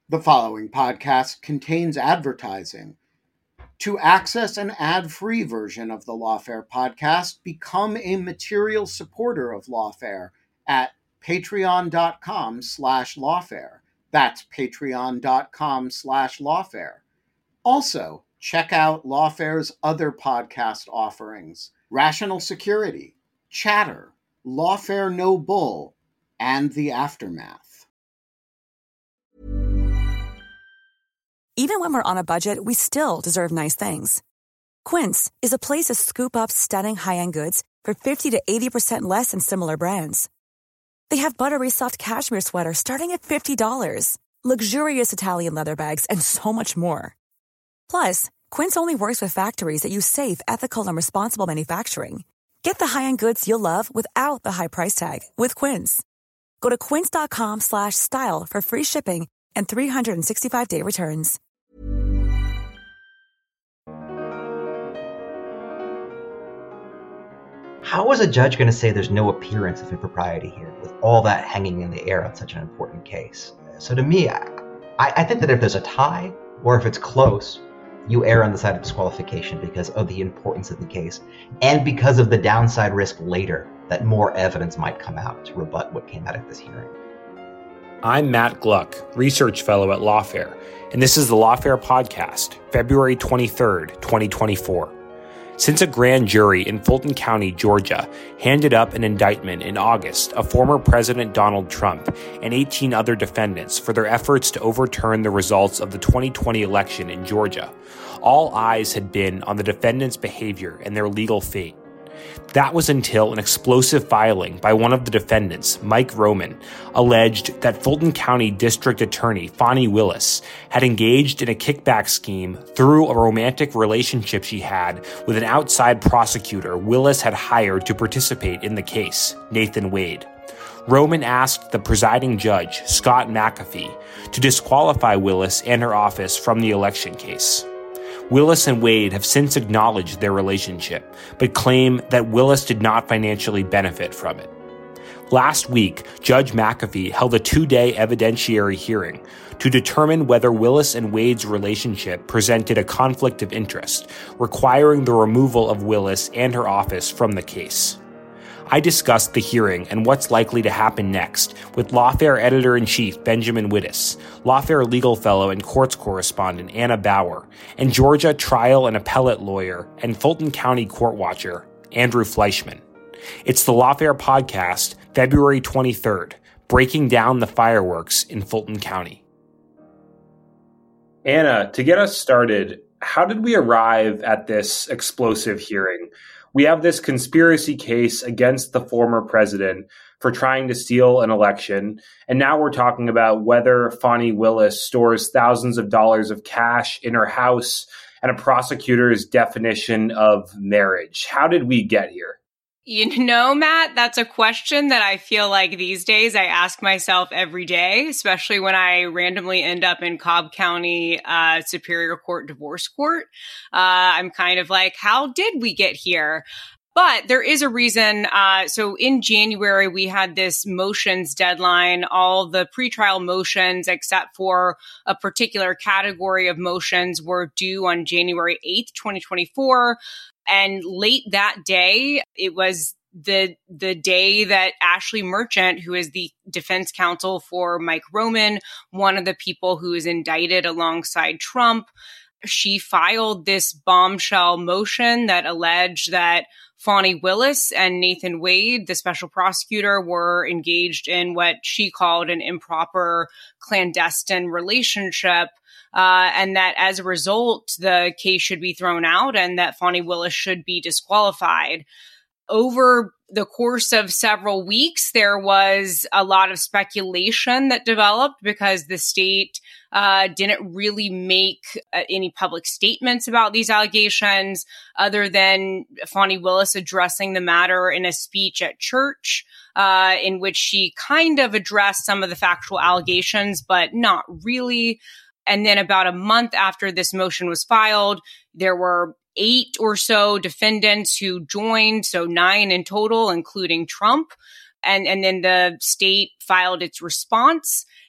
The following podcast contains advertising. To access an ad-free version of the Lawfare podcast, become a material supporter of Lawfare at patreon.com/lawfare. That's patreon.com/lawfare. Also, check out Lawfare's other podcast offerings: Rational Security, Chatter, Lawfare No Bull, and The Aftermath. Even when we're on a budget, we still deserve nice things. Quince is a place to scoop up stunning high-end goods for 50 to 80% less than similar brands. They have buttery soft cashmere sweaters starting at $50, luxurious Italian leather bags, and so much more. Plus, Quince only works with factories that use safe, ethical, and responsible manufacturing. Get the high-end goods you'll love without the high price tag with Quince. Go to quince.com/style for free shipping and 365-day returns. How is a judge going to say there's no appearance of impropriety here with all that hanging in the air on such an important case? So to me, I think that if there's a tie or if it's close, you err on the side of disqualification because of the importance of the case and because of the downside risk later that more evidence might come out to rebut what came out of this hearing. I'm Matt Gluck, Research Fellow at Lawfare, and this is the Lawfare Podcast, February 23rd, 2024. Since a grand jury in Fulton County, Georgia, handed up an indictment in August of former President Donald Trump and 18 other defendants for their efforts to overturn the results of the 2020 election in Georgia, all eyes had been on the defendants' behavior and their legal fate. That was until an explosive filing by one of the defendants, Mike Roman, alleged that Fulton County District Attorney Fani Willis had engaged in a kickback scheme through a romantic relationship she had with an outside prosecutor Willis had hired to participate in the case, Nathan Wade. Roman asked the presiding judge, Scott McAfee, to disqualify Willis and her office from the election case. Willis and Wade have since acknowledged their relationship, but claim that Willis did not financially benefit from it. Last week, Judge McAfee held a 2-day evidentiary hearing to determine whether Willis and Wade's relationship presented a conflict of interest, requiring the removal of Willis and her office from the case. I discussed the hearing and what's likely to happen next with Lawfare Editor-in-Chief Benjamin Wittes, Lawfare Legal Fellow and Courts Correspondent Anna Bauer, and Georgia trial and appellate lawyer and Fulton County Court Watcher Andrew Fleischman. It's the Lawfare Podcast, February 23rd, breaking down the fireworks in Fulton County. Anna, to get us started, how did we arrive at this explosive hearing? We have this conspiracy case against the former president for trying to steal an election, and now we're talking about whether Fani Willis stores thousands of dollars of cash in her house and a prosecutor's definition of marriage. How did we get here? You know, Matt, that's a question that I feel like these days I ask myself every day, especially when I randomly end up in Cobb County Superior Court Divorce Court. I'm kind of like, how did we get here? But there is a reason. So in January, we had this motions deadline. All the pretrial motions, except for a particular category of motions, were due on January 8th, 2024. And late that day, it was the day that Ashley Merchant, who is the defense counsel for Mike Roman, one of the people who is indicted alongside Trump, she filed this bombshell motion that alleged that Fani Willis and Nathan Wade, the special prosecutor, were engaged in what she called an improper clandestine relationship. And that as a result, the case should be thrown out and that Fani Willis should be disqualified. Over the course of several weeks, there was a lot of speculation that developed because the state didn't really make any public statements about these allegations other than Fani Willis addressing the matter in a speech at church, in which she kind of addressed some of the factual allegations, but not really. And then about a month after this motion was filed, there were 8 or so defendants who joined, so 9 in total, including Trump. And then the state filed its response.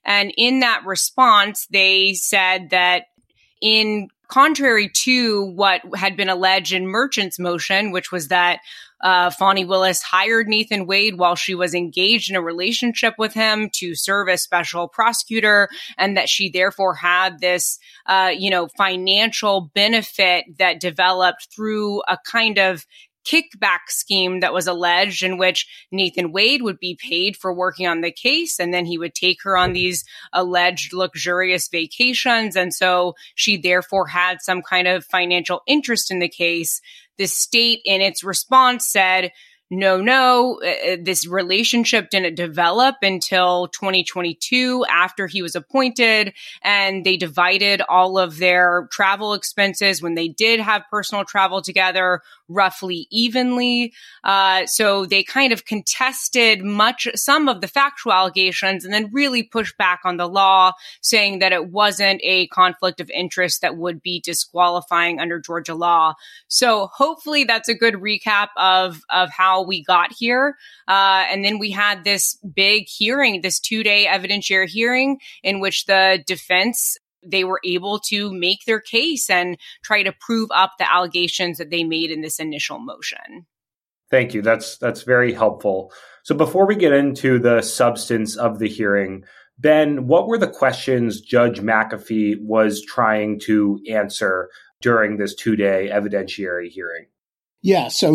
And in that response, they said that in contrary to what had been alleged in Merchant's motion, which was that Fani Willis hired Nathan Wade while she was engaged in a relationship with him to serve as special prosecutor, and that she therefore had this, financial benefit that developed through a kind of kickback scheme that was alleged, in which Nathan Wade would be paid for working on the case, and then he would take her on these alleged luxurious vacations. And so she therefore had some kind of financial interest in the case. The state, in its response, said, no, this relationship didn't develop until 2022 after he was appointed, and they divided all of their travel expenses when they did have personal travel together roughly evenly. So they kind of contested some of the factual allegations and then really pushed back on the law, saying that it wasn't a conflict of interest that would be disqualifying under Georgia law. So hopefully that's a good recap of how we got here. And then we had this big hearing, this 2-day evidentiary hearing in which the defense, they were able to make their case and try to prove up the allegations that they made in this initial motion. Thank you. That's very helpful. So before we get into the substance of the hearing, Ben, what were the questions Judge McAfee was trying to answer during this 2-day evidentiary hearing? Yeah, so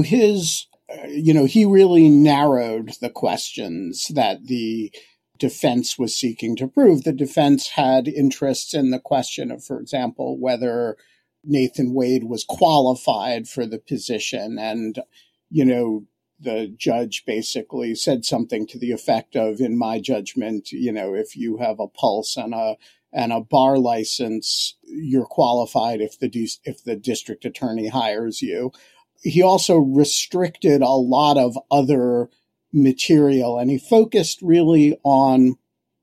he really narrowed the questions that the defense was seeking to prove. The defense had interests in the question of, for example, whether Nathan Wade was qualified for the position. And, the judge basically said something to the effect of, in my judgment, if you have a pulse and a bar license, you're qualified if the district attorney hires you. He also restricted a lot of other material, and he focused really on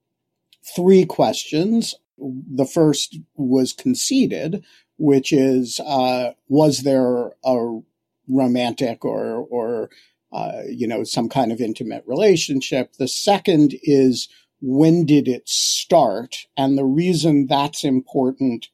3 questions. The first was conceded, which is, was there a romantic or some kind of intimate relationship? The second is, when did it start? And the reason that's important,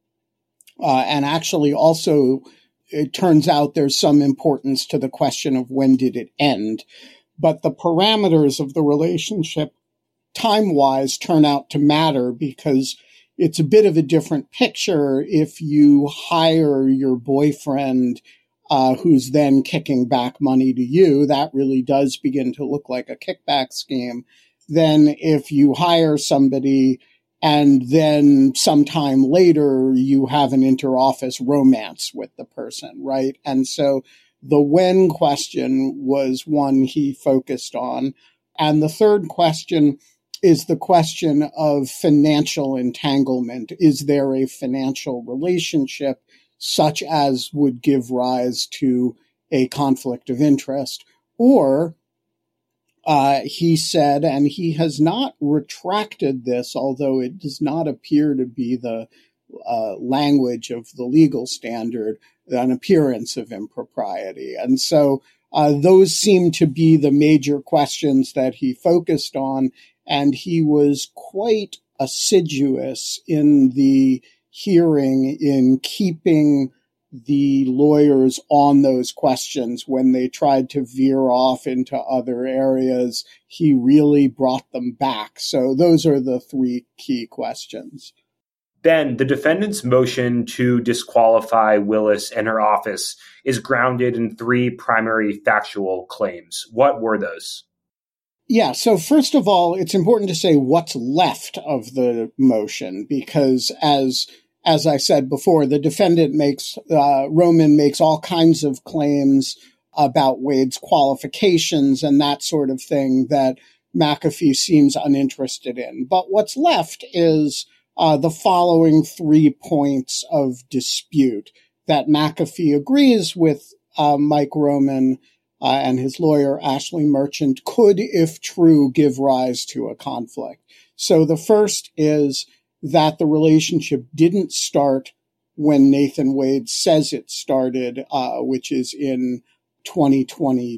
and actually also, it turns out there's some importance to the question of when did it end. But the parameters of the relationship time-wise turn out to matter, because it's a bit of a different picture if you hire your boyfriend who's then kicking back money to you. That really does begin to look like a kickback scheme. Then if you hire somebody and then sometime later you have an inter-office romance with the person, right? And so the when question was one he focused on. And the third question is the question of financial entanglement. Is there a financial relationship such as would give rise to a conflict of interest? Or he said, and he has not retracted this, although it does not appear to be the language of the legal standard, an appearance of impropriety. And so those seem to be the major questions that he focused on, and he was quite assiduous in the hearing in keeping the lawyers on those questions. When they tried to veer off into other areas, he really brought them back. So those are the 3 key questions. Ben, the defendant's motion to disqualify Willis and her office is grounded in 3 primary factual claims. What were those? Yeah, so first of all, it's important to say what's left of the motion, because as I said before, the defendant Roman makes all kinds of claims about Wade's qualifications and that sort of thing that McAfee seems uninterested in. But what's left is the following 3 points of dispute that McAfee agrees with Mike Roman and his lawyer, Ashley Merchant, could, if true, give rise to a conflict. So the first is that the relationship didn't start when Nathan Wade says it started, which is in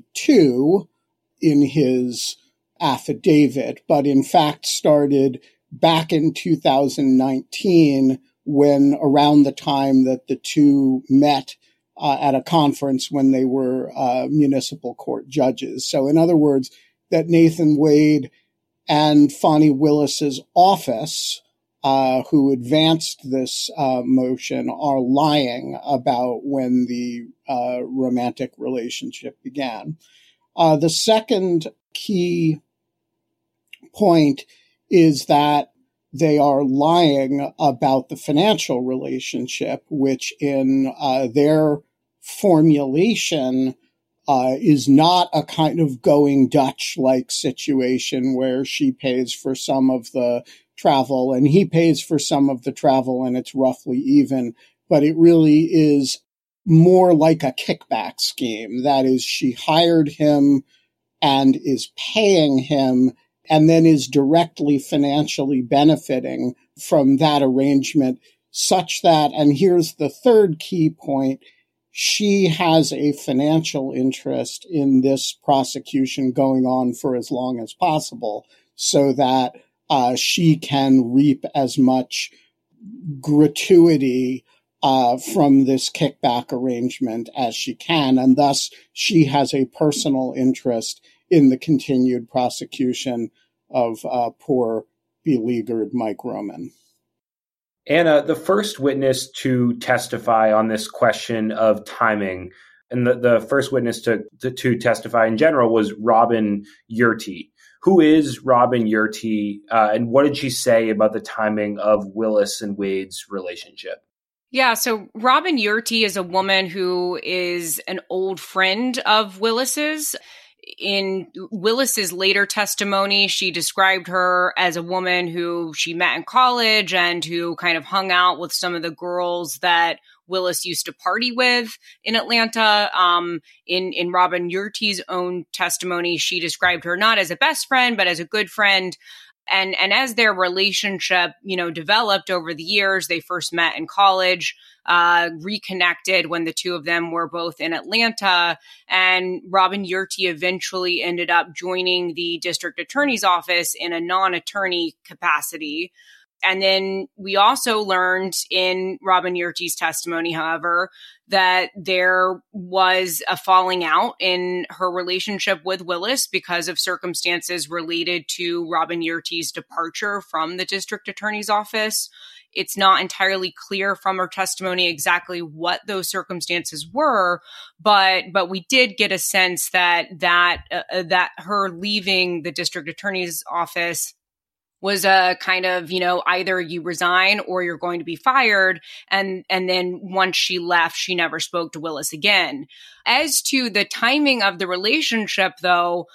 2022 in his affidavit, but in fact started back in 2019, when around the time that the two met at a conference when they were municipal court judges. So in other words, that Nathan Wade and Fani Willis's office, who advanced this motion, are lying about when the romantic relationship began. The second key point is that they are lying about the financial relationship, which in their formulation is not a kind of Going Dutch-like situation where she pays for some of the travel and he pays for some of the travel and it's roughly even, but it really is more like a kickback scheme. That is, she hired him and is paying him and then is directly financially benefiting from that arrangement, such that, and here's the third key point, she has a financial interest in this prosecution going on for as long as possible so that she can reap as much gratuity from this kickback arrangement as she can, and thus she has a personal interest in the continued prosecution of poor, beleaguered Mike Roman. Anna, the first witness to testify on this question of timing, and the first witness to testify in general was Robin Yeartie. Who is Robin Yeartie, and what did she say about the timing of Willis and Wade's relationship? Yeah, so Robin Yeartie is a woman who is an old friend of Willis's. In Willis's later testimony, she described her as a woman who she met in college and who kind of hung out with some of the girls that Willis used to party with in Atlanta. In Robin Yeartie's own testimony, she described her not as a best friend, but as a good friend. And as their relationship, developed over the years, they first met in college, reconnected when the two of them were both in Atlanta. And Robin Yeartie eventually ended up joining the district attorney's office in a non-attorney capacity. And then we also learned in Robin Yeartie's testimony, however, that there was a falling out in her relationship with Willis because of circumstances related to Robin Yeartie's departure from the district attorney's office. It's not entirely clear from her testimony exactly what those circumstances were, but we did get a sense that her leaving the district attorney's office was a kind of, either you resign or you're going to be fired. And then once she left, she never spoke to Willis again. As to the timing of the relationship, though,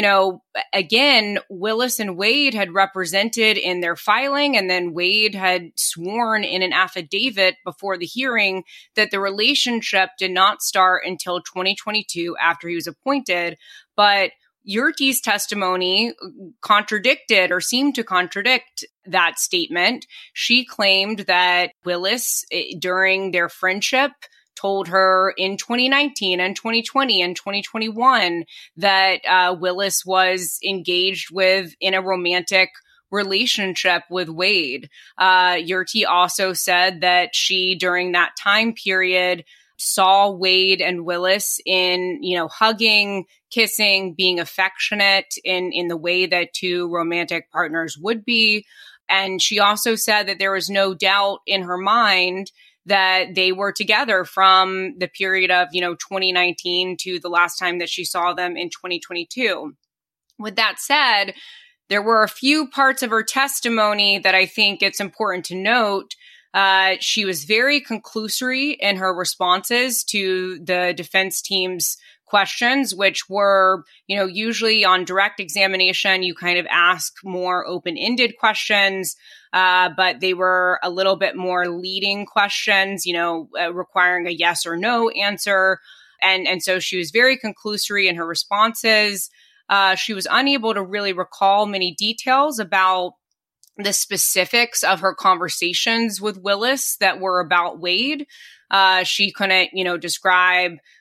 again, Willis and Wade had represented in their filing, and then Wade had sworn in an affidavit before the hearing that the relationship did not start until 2022 after he was appointed. But Yeartie's testimony contradicted or seemed to contradict that statement. She claimed that Willis, during their friendship, told her in 2019 and 2020 and 2021 that Willis was engaged in a romantic relationship with Wade. Yeartie also said that she, during that time period, saw Wade and Willis in, hugging, kissing, being affectionate in the way that two romantic partners would be. And she also said that there was no doubt in her mind that they were together from the period of, 2019 to the last time that she saw them in 2022. With that said, there were a few parts of her testimony that I think it's important to note. She was very conclusory in her responses to the defense team's questions, which were, usually on direct examination, you kind of ask more open-ended questions, but they were a little bit more leading questions, requiring a yes or no answer. And so she was very conclusory in her responses. She was unable to really recall many details about the specifics of her conversations with Willis that were about Wade. She couldn't, describe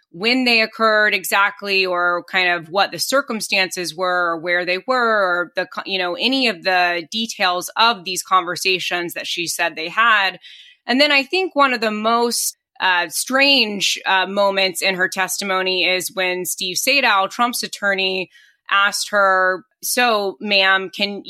when they occurred exactly, or kind of what the circumstances were, or where they were, or any of the details of these conversations that she said they had. And then I think one of the most strange moments in her testimony is when Steve Sadow, Trump's attorney, asked her, "So, ma'am, can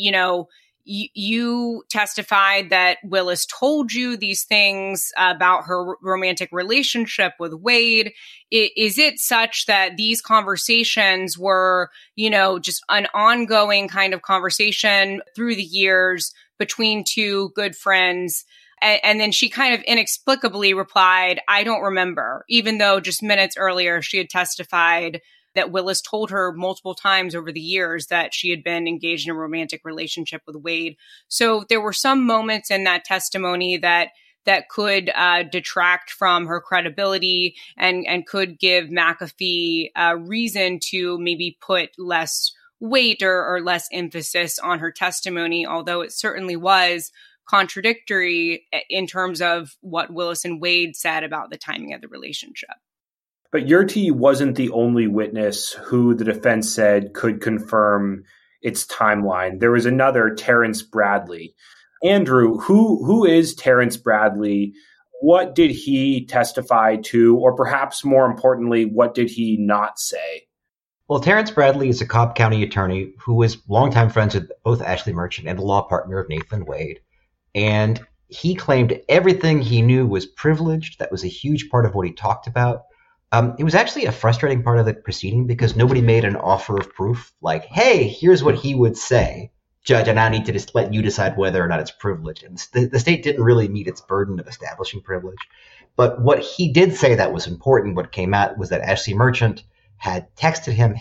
you testified that Willis told you these things about her romantic relationship with Wade. Is it such that these conversations were, just an ongoing kind of conversation through the years between two good friends?" And then she kind of inexplicably replied, "I don't remember," even though just minutes earlier she had testified that Willis told her multiple times over the years that she had been engaged in a romantic relationship with Wade. So there were some moments in that testimony that could detract from her credibility and could give McAfee a reason to maybe put less weight or less emphasis on her testimony, although it certainly was contradictory in terms of what Willis and Wade said about the timing of the relationship. But Yurti wasn't the only witness who the defense said could confirm its timeline. There was another, Terrence Bradley. Andrew, who is Terrence Bradley? What did he testify to? Or perhaps more importantly, what did he not say? Well, Terrence Bradley is a Cobb County attorney who was longtime friends with both Ashley Merchant and a law partner of Nathan Wade. And he claimed everything he knew was privileged. That was a huge part of what he talked about. It was actually a frustrating part of the proceeding because nobody made an offer of proof like, hey, here's what he would say. Judge, and I need to just let you decide whether or not it's privileged. And the state didn't really meet its burden of establishing privilege. But what he did say that was important, what came out, was that Ashley Merchant had texted him,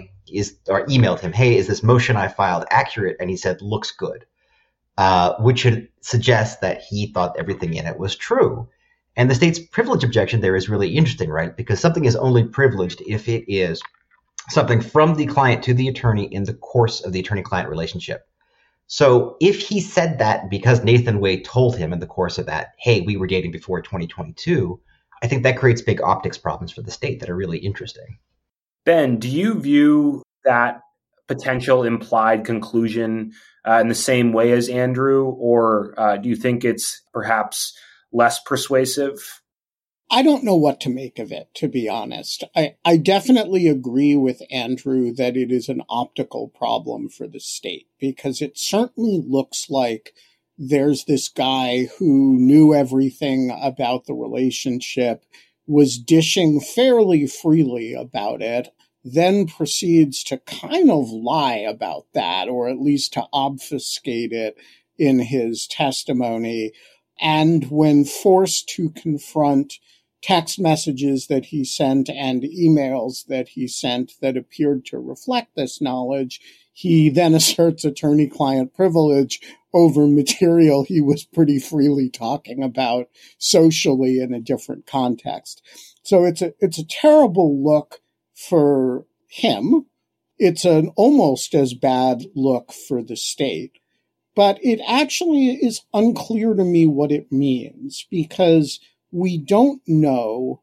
or emailed him, hey, is this motion I filed accurate? And he said, looks good, which should suggest that he thought everything in it was true. And the state's privilege objection there is really interesting, right? Because something is only privileged if it is something from the client to the attorney in the course of the attorney-client relationship. So if he said that because Nathan Wade told him in the course of that, hey, we were dating before 2022, I think that creates big optics problems for the state that are really interesting. Ben, do you view that potential implied conclusion in the same way as Andrew, or do you think it's perhaps less persuasive? I don't know what to make of it, to be honest. I definitely agree with Andrew that it is an optical problem for the state, because it certainly looks like there's this guy who knew everything about the relationship, was dishing fairly freely about it, then proceeds to kind of lie about that, or at least to obfuscate it in his testimony. And when forced to confront text messages that he sent and emails that he sent that appeared to reflect this knowledge, he then asserts attorney-client privilege over material he was pretty freely talking about socially in a different context. So it's a terrible look for him. It's an almost as bad look for the state. But it actually is unclear to me what it means, because we don't know,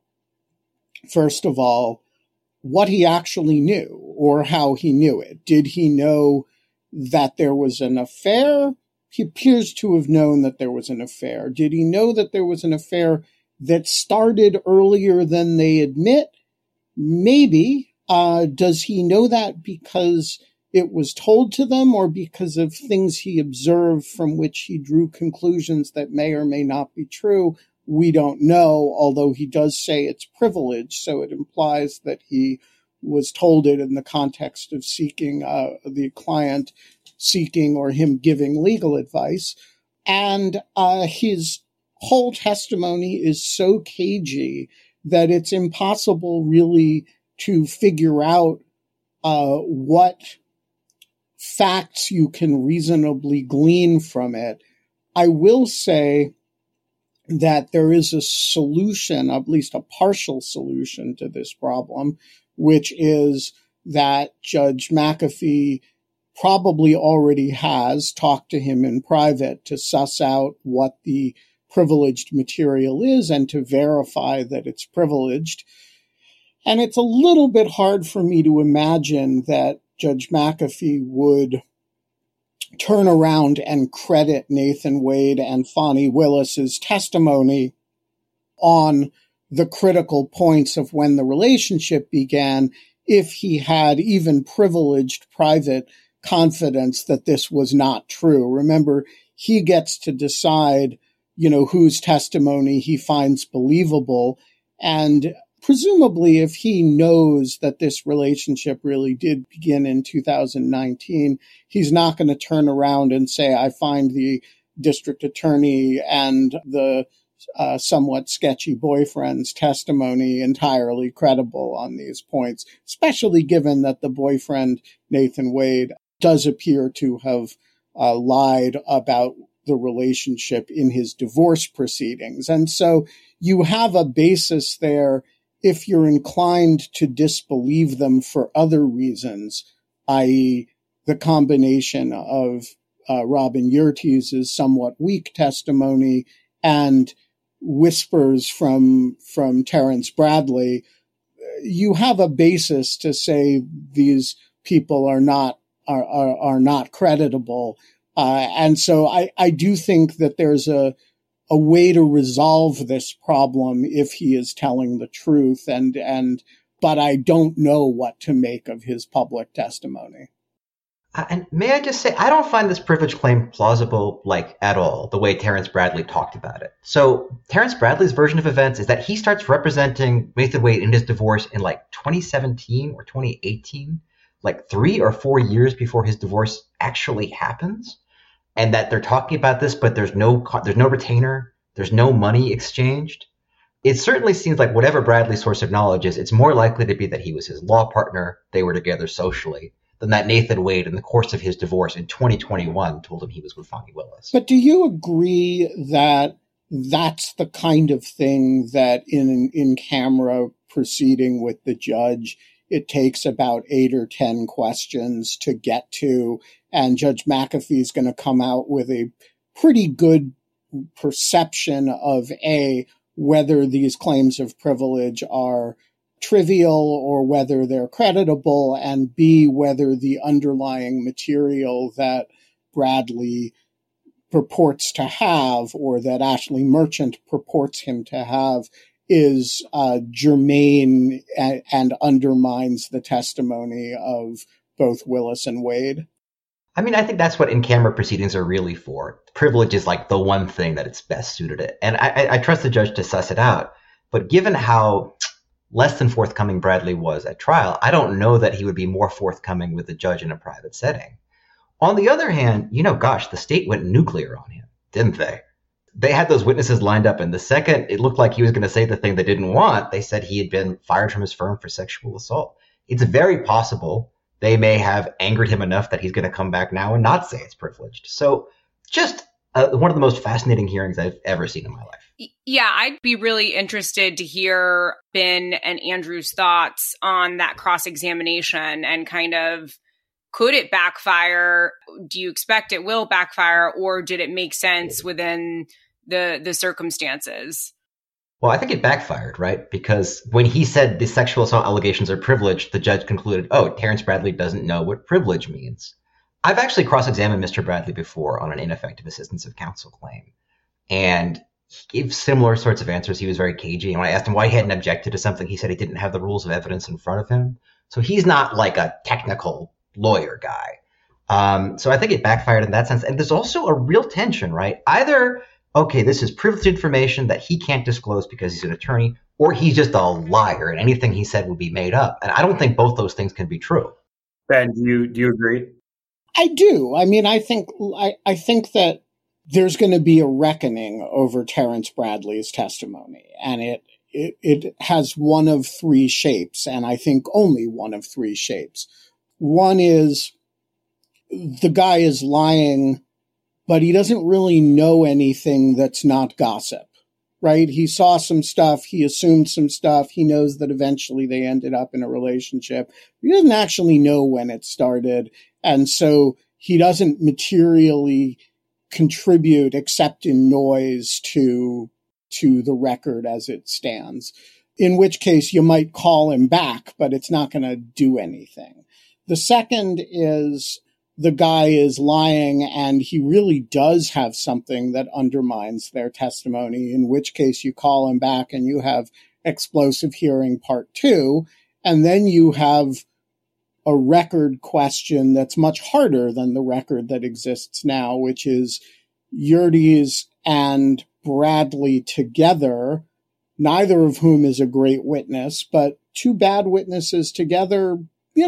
first of all, what he actually knew or how he knew it. Did he know that there was an affair? He appears to have known that there was an affair. Did he know that there was an affair that started earlier than they admit? Maybe. Does he know that because it was told to them, or because of things he observed from which he drew conclusions that may or may not be true? We don't know, although he does say it's privilege, so it implies that he was told it in the context of seeking the client seeking or him giving legal advice. And his whole testimony is so cagey that it's impossible really to figure out what facts you can reasonably glean from it. I will say that there is a solution, at least a partial solution to this problem, which is that Judge McAfee probably already has talked to him in private to suss out what the privileged material is and to verify that it's privileged. And it's a little bit hard for me to imagine that Judge McAfee would turn around and credit Nathan Wade and Fani Willis's testimony on the critical points of when the relationship began if he had even privileged private confidence that this was not true. Remember, he gets to decide, whose testimony he finds believable. And presumably, if he knows that this relationship really did begin in 2019, he's not going to turn around and say, I find the district attorney and the somewhat sketchy boyfriend's testimony entirely credible on these points, especially given that the boyfriend, Nathan Wade, does appear to have lied about the relationship in his divorce proceedings. And so you have a basis there if you're inclined to disbelieve them for other reasons, i.e. the combination of Robin Yurtes' somewhat weak testimony and whispers from Terrence Bradley, you have a basis to say these people are not creditable. And so I do think that there's a way to resolve this problem if he is telling the truth, but I don't know what to make of his public testimony. And may I just say, I don't find this privilege claim plausible, at all, the way Terrence Bradley talked about it. So Terrence Bradley's version of events is that he starts representing Nathan Wade in his divorce in 2017 or 2018, 3 or 4 years before his divorce actually happens. And that they're talking about this, but there's no retainer, there's no money exchanged. It certainly seems like whatever Bradley's source of knowledge is, it's more likely to be that he was his law partner, they were together socially, than that Nathan Wade, in the course of his divorce in 2021, told him he was with Fani Willis. But do you agree that that's the kind of thing that in an in-camera proceeding with the judge, it takes about 8 or 10 questions to get to, and Judge McAfee is going to come out with a pretty good perception of A, whether these claims of privilege are trivial or whether they're creditable, and B, whether the underlying material that Bradley purports to have or that Ashley Merchant purports him to have is germane and undermines the testimony of both Willis and Wade. I mean, I think that's what in-camera proceedings are really for. Privilege is the one thing that it's best suited at. And I trust the judge to suss it out. But given how less than forthcoming Bradley was at trial, I don't know that he would be more forthcoming with the judge in a private setting. On the other hand, the state went nuclear on him, didn't they? They had those witnesses lined up, and the second it looked like he was going to say the thing they didn't want, they said he had been fired from his firm for sexual assault. It's very possible they may have angered him enough that he's going to come back now and not say it's privileged. So just one of the most fascinating hearings I've ever seen in my life. Yeah, I'd be really interested to hear Ben and Andrew's thoughts on that cross-examination and kind of, could it backfire? Do you expect it will backfire, or did it make sense within the circumstances? Well, I think it backfired, right? Because when he said the sexual assault allegations are privileged, the judge concluded, Terrence Bradley doesn't know what privilege means. I've actually cross-examined Mr. Bradley before on an ineffective assistance of counsel claim. And he gave similar sorts of answers. He was very cagey. And when I asked him why he hadn't objected to something, he said he didn't have the rules of evidence in front of him. So he's not a technical lawyer guy. So I think it backfired in that sense. And there's also a real tension, right? Either, this is privileged information that he can't disclose because he's an attorney, or he's just a liar and anything he said would be made up. And I don't think both those things can be true. Ben, do you agree? I do. I mean, I think that there's going to be a reckoning over Terrence Bradley's testimony, and it has one of 3 shapes, and I think only one of 3 shapes. One is the guy is lying, but he doesn't really know anything that's not gossip, right? He saw some stuff. He assumed some stuff. He knows that eventually they ended up in a relationship. He doesn't actually know when it started. And so he doesn't materially contribute except in noise to the record as it stands. in which case you might call him back, but it's not going to do anything. The second is the guy is lying and he really does have something that undermines their testimony, in which case you call him back and you have explosive hearing part 2. And then you have a record question that's much harder than the record that exists now, which is Yerdes and Bradley together, neither of whom is a great witness, but two bad witnesses together,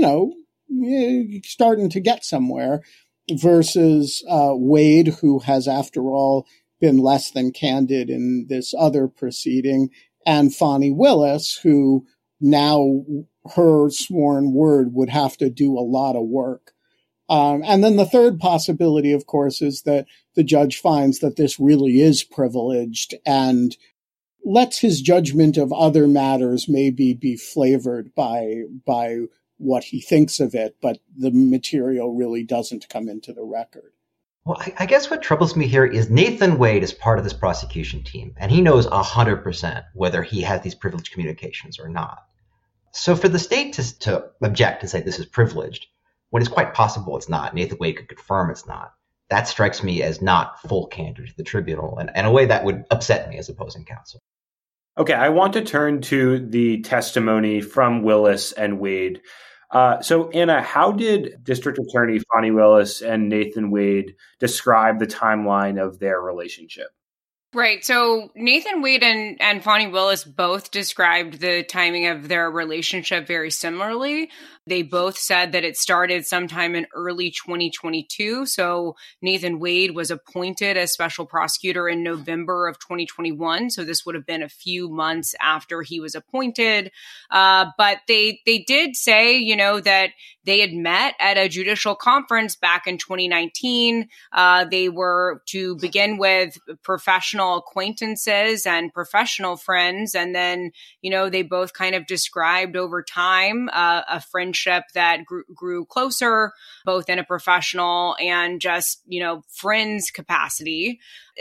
starting to get somewhere, versus Wade, who has, after all, been less than candid in this other proceeding, and Fani Willis, who now her sworn word would have to do a lot of work. And then the third possibility, of course, is that the judge finds that this really is privileged and lets his judgment of other matters maybe be flavored by what he thinks of it, but the material really doesn't come into the record. Well, I guess what troubles me here is Nathan Wade is part of this prosecution team, and he knows 100% whether he has these privileged communications or not. So for the state to object and say this is privileged, when it's quite possible it's not, Nathan Wade could confirm it's not, that strikes me as not full candor to the tribunal, and in a way that would upset me as opposing counsel. Okay, I want to turn to the testimony from Willis and Wade. So, Anna, how did District Attorney Fani Willis and Nathan Wade describe the timeline of their relationship? Right. So Nathan Wade and Fani Willis both described the timing of their relationship very similarly. They both said that it started sometime in early 2022. So Nathan Wade was appointed as special prosecutor in November of 2021. So this would have been a few months after he was appointed. But they did say, that they had met at a judicial conference back in 2019. They were, to begin with, professional acquaintances and professional friends. And then, they both kind of described over time a friendship that grew closer, both in a professional and just, friends capacity.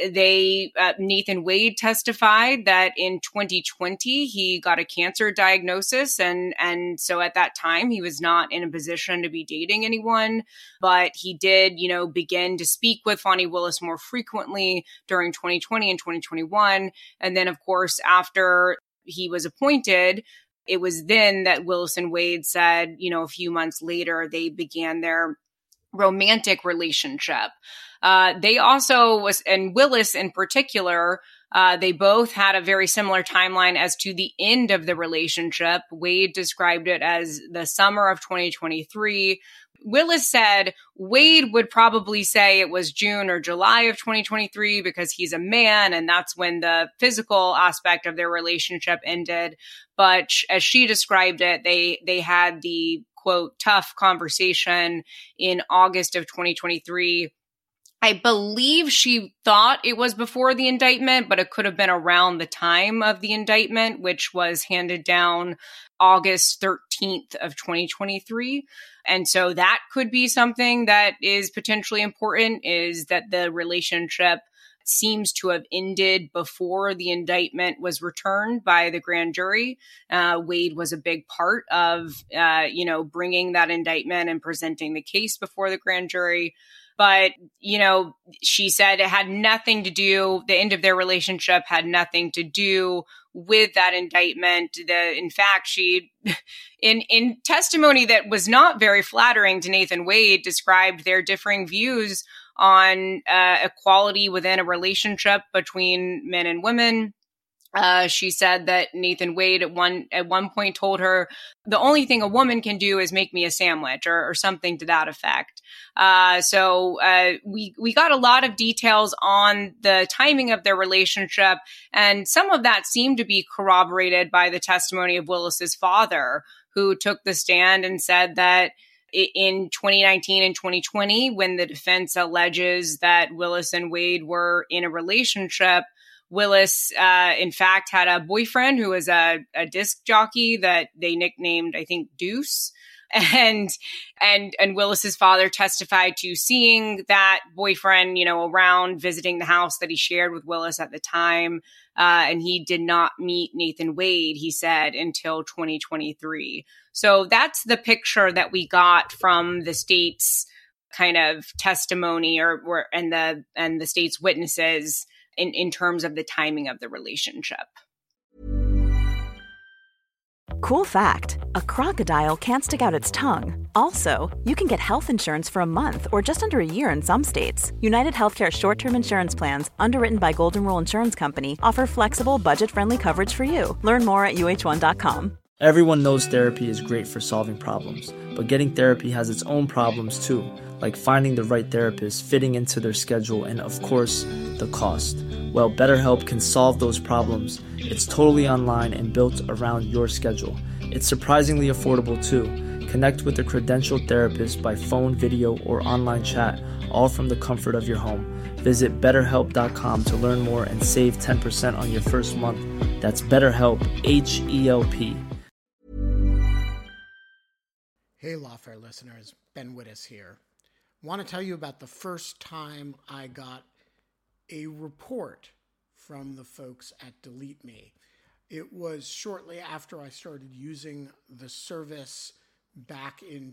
Nathan Wade testified that in 2020, he got a cancer diagnosis. And so at that time, he was not in a position to be dating anyone, but he did, begin to speak with Fani Willis more frequently during 2020 and 2021. And then, of course, after he was appointed, it was then that Willis and Wade said, a few months later, they began their romantic relationship. They also and Willis in particular, they both had a very similar timeline as to the end of the relationship. Wade described it as the summer of 2023. Willis said Wade would probably say it was June or July of 2023 because he's a man and that's when the physical aspect of their relationship ended. But as she described it, they had the, quote, tough conversation in August of 2023. I believe she thought it was before the indictment, but it could have been around the time of the indictment, which was handed down August 13th of 2023. And so that could be something that is potentially important, is that the relationship seems to have ended before the indictment was returned by the grand jury. Wade was a big part of, bringing that indictment and presenting the case before the grand jury. But, she said it had nothing to do, the end of their relationship had nothing to do with that indictment. In fact, she, in testimony that was not very flattering to Nathan Wade, described their differing views on equality within a relationship between men and women. She said that Nathan Wade at one point told her, the only thing a woman can do is make me a sandwich or something to that effect. So we got a lot of details on the timing of their relationship, and some of that seemed to be corroborated by the testimony of Willis's father, who took the stand and said that in 2019 and 2020, when the defense alleges that Willis and Wade were in a relationship, Willis, in fact, had a boyfriend who was a disc jockey that they nicknamed, I think, Deuce. And Willis's father testified to seeing that boyfriend, around visiting the house that he shared with Willis at the time. And he did not meet Nathan Wade, he said, until 2023. So that's the picture that we got from the state's kind of testimony and the state's witnesses in terms of the timing of the relationship. Cool fact, a crocodile can't stick out its tongue. Also, you can get health insurance for a month or just under a year in some states. United Healthcare short-term insurance plans, underwritten by Golden Rule Insurance Company, offer flexible, budget-friendly coverage for you. Learn more at uh1.com. Everyone knows therapy is great for solving problems, but getting therapy has its own problems too, like finding the right therapist, fitting into their schedule, and of course, the cost. Well, BetterHelp can solve those problems. It's totally online and built around your schedule. It's surprisingly affordable too. Connect with a credentialed therapist by phone, video, or online chat, all from the comfort of your home. Visit BetterHelp.com to learn more and save 10% on your first month. That's BetterHelp, H-E-L-P. Hey, Lawfare listeners, Ben Wittes here. Want to tell you about the first time I got a report from the folks at Delete Me. It was shortly after I started using the service back in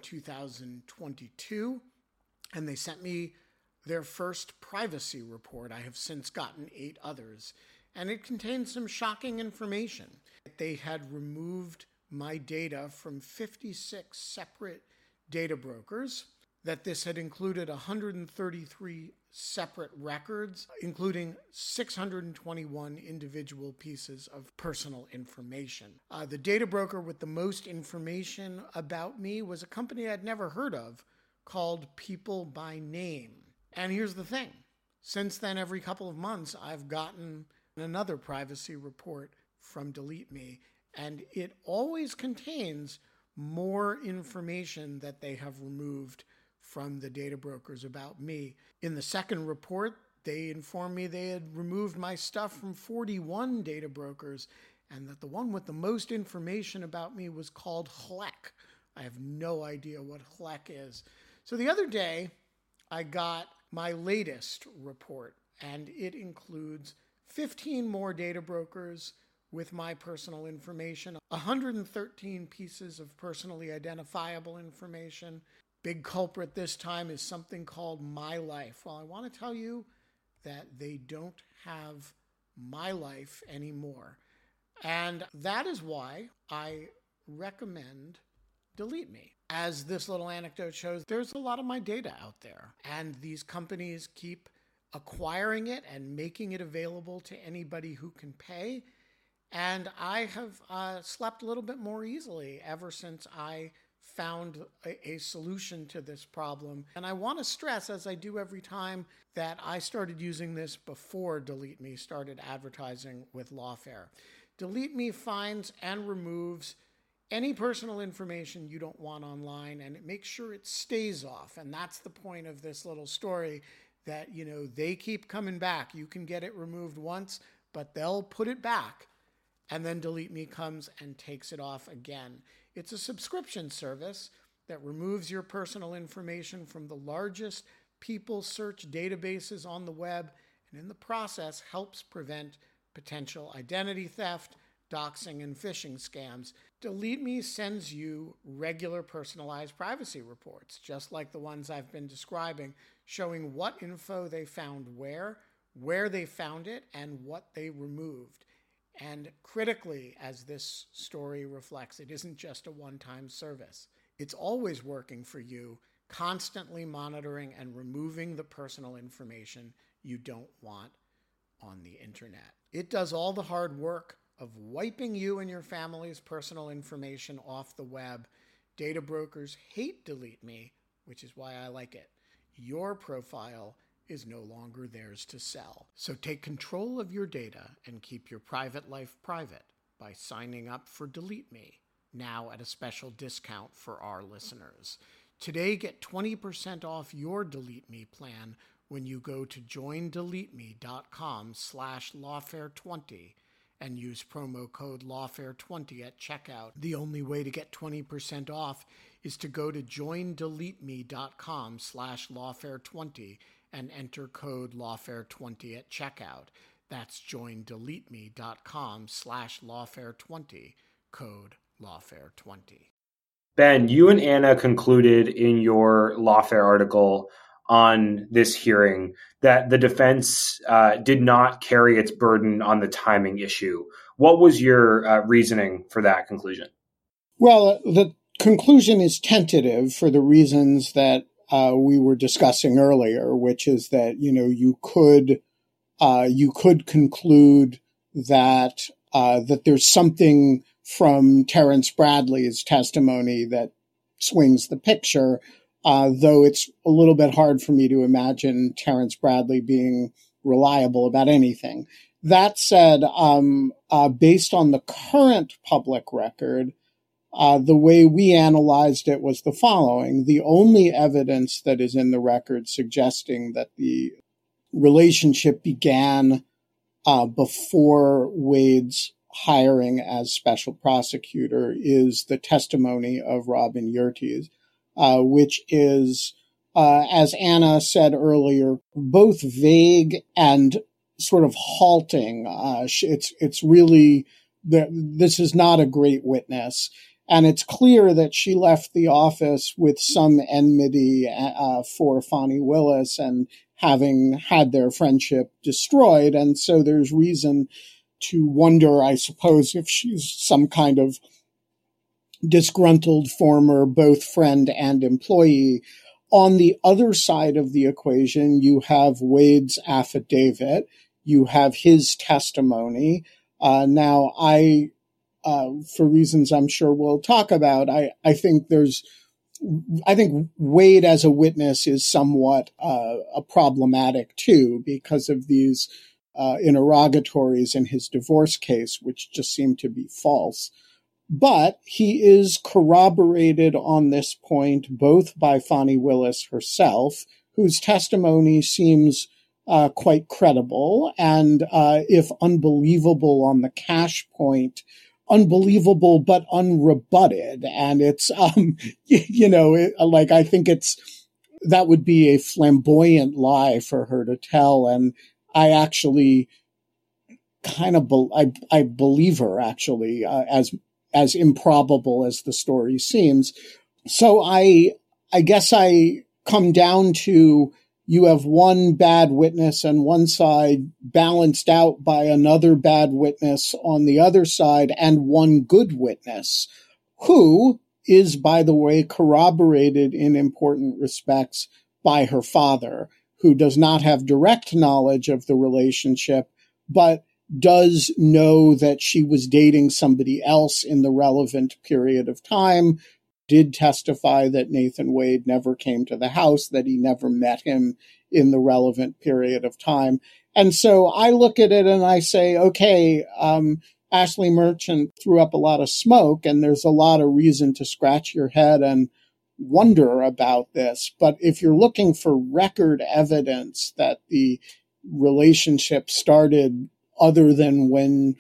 2022, and they sent me their first privacy report. I have since gotten 8 others, and it contained some shocking information. They had removed my data from 56 separate data brokers, that this had included 133 separate records, including 621 individual pieces of personal information. The data broker with the most information about me was a company I'd never heard of called People by Name. And here's the thing. Since then, every couple of months, I've gotten another privacy report from Delete Me, and it always contains more information that they have removed from the data brokers about me. In the second report, they informed me they had removed my stuff from 41 data brokers, and that the one with the most information about me was called HLEC. I have no idea what HLEC is. So the other day, I got my latest report, and it includes 15 more data brokers with my personal information, 113 pieces of personally identifiable information. Big culprit this time is something called My Life. Well, I want to tell you that they don't have My Life anymore. And that is why I recommend Delete Me. As this little anecdote shows, there's a lot of my data out there, and these companies keep acquiring it and making it available to anybody who can pay. And I have slept a little bit more easily ever since I found a solution to this problem. And I want to stress, as I do every time, that I started using this before Delete Me started advertising with Lawfare. Delete Me finds and removes any personal information you don't want online, and it makes sure it stays off. And that's the point of this little story, that, they keep coming back. You can get it removed once, but they'll put it back. And then Delete Me comes and takes it off again. It's a subscription service that removes your personal information from the largest people search databases on the web, and in the process helps prevent potential identity theft, doxing, and phishing scams. Delete Me sends you regular personalized privacy reports, just like the ones I've been describing, showing what info they found where they found it, and what they removed. And critically, as this story reflects, it isn't just a one-time service. It's always working for you, constantly monitoring and removing the personal information you don't want on the internet. It does all the hard work of wiping you and your family's personal information off the web. Data brokers hate Delete Me, which is why I like it. Your profile is no longer theirs to sell. So take control of your data and keep your private life private by signing up for Delete Me, now at a special discount for our listeners. Today, get 20% off your Delete Me plan when you go to joindeleteme.com/lawfare20 and use promo code Lawfare20 at checkout. The only way to get 20% off is to go to joindeleteme.com/Lawfare20 and enter code Lawfare20 at checkout. That's joindeleteme.com/Lawfare20, code Lawfare20. Ben, you and Anna concluded in your Lawfare article on this hearing that the defense did not carry its burden on the timing issue. What was your reasoning for that conclusion? Well, the conclusion is tentative for the reasons that we were discussing earlier, which is that, you could conclude that that there's something from Terrence Bradley's testimony that swings the picture, though it's a little bit hard for me to imagine Terrence Bradley being reliable about anything. That said, based on the current public record, the way we analyzed it was the following. The only evidence that is in the record suggesting that the relationship began before Wade's hiring as special prosecutor is the testimony of Robin Yertes, which is, as Anna said earlier, both vague and sort of halting. It's really, this is not a great witness. And it's clear that she left the office with some enmity for Fani Willis and having had their friendship destroyed. And so there's reason to wonder, I suppose, if she's some kind of disgruntled former both friend and employee. On the other side of the equation, you have Wade's affidavit. You have his testimony. Now, for reasons I'm sure we'll talk about, I think Wade as a witness is somewhat problematic too, because of these interrogatories in his divorce case, which just seem to be false. But he is corroborated on this point both by Fani Willis herself, whose testimony seems quite credible, and if unbelievable on the cash point, unbelievable but unrebutted. And it's, I think that would be a flamboyant lie for her to tell. And I actually kind of, I believe her actually, as improbable as the story seems. So I guess I come down to, you have one bad witness on one side balanced out by another bad witness on the other side and one good witness who is, by the way, corroborated in important respects by her father, who does not have direct knowledge of the relationship, but does know that she was dating somebody else in the relevant period of time, did testify that Nathan Wade never came to the house, that he never met him in the relevant period of time. And so I look at it and I say, okay, Ashley Merchant threw up a lot of smoke, and there's a lot of reason to scratch your head and wonder about this. But if you're looking for record evidence that the relationship started other than when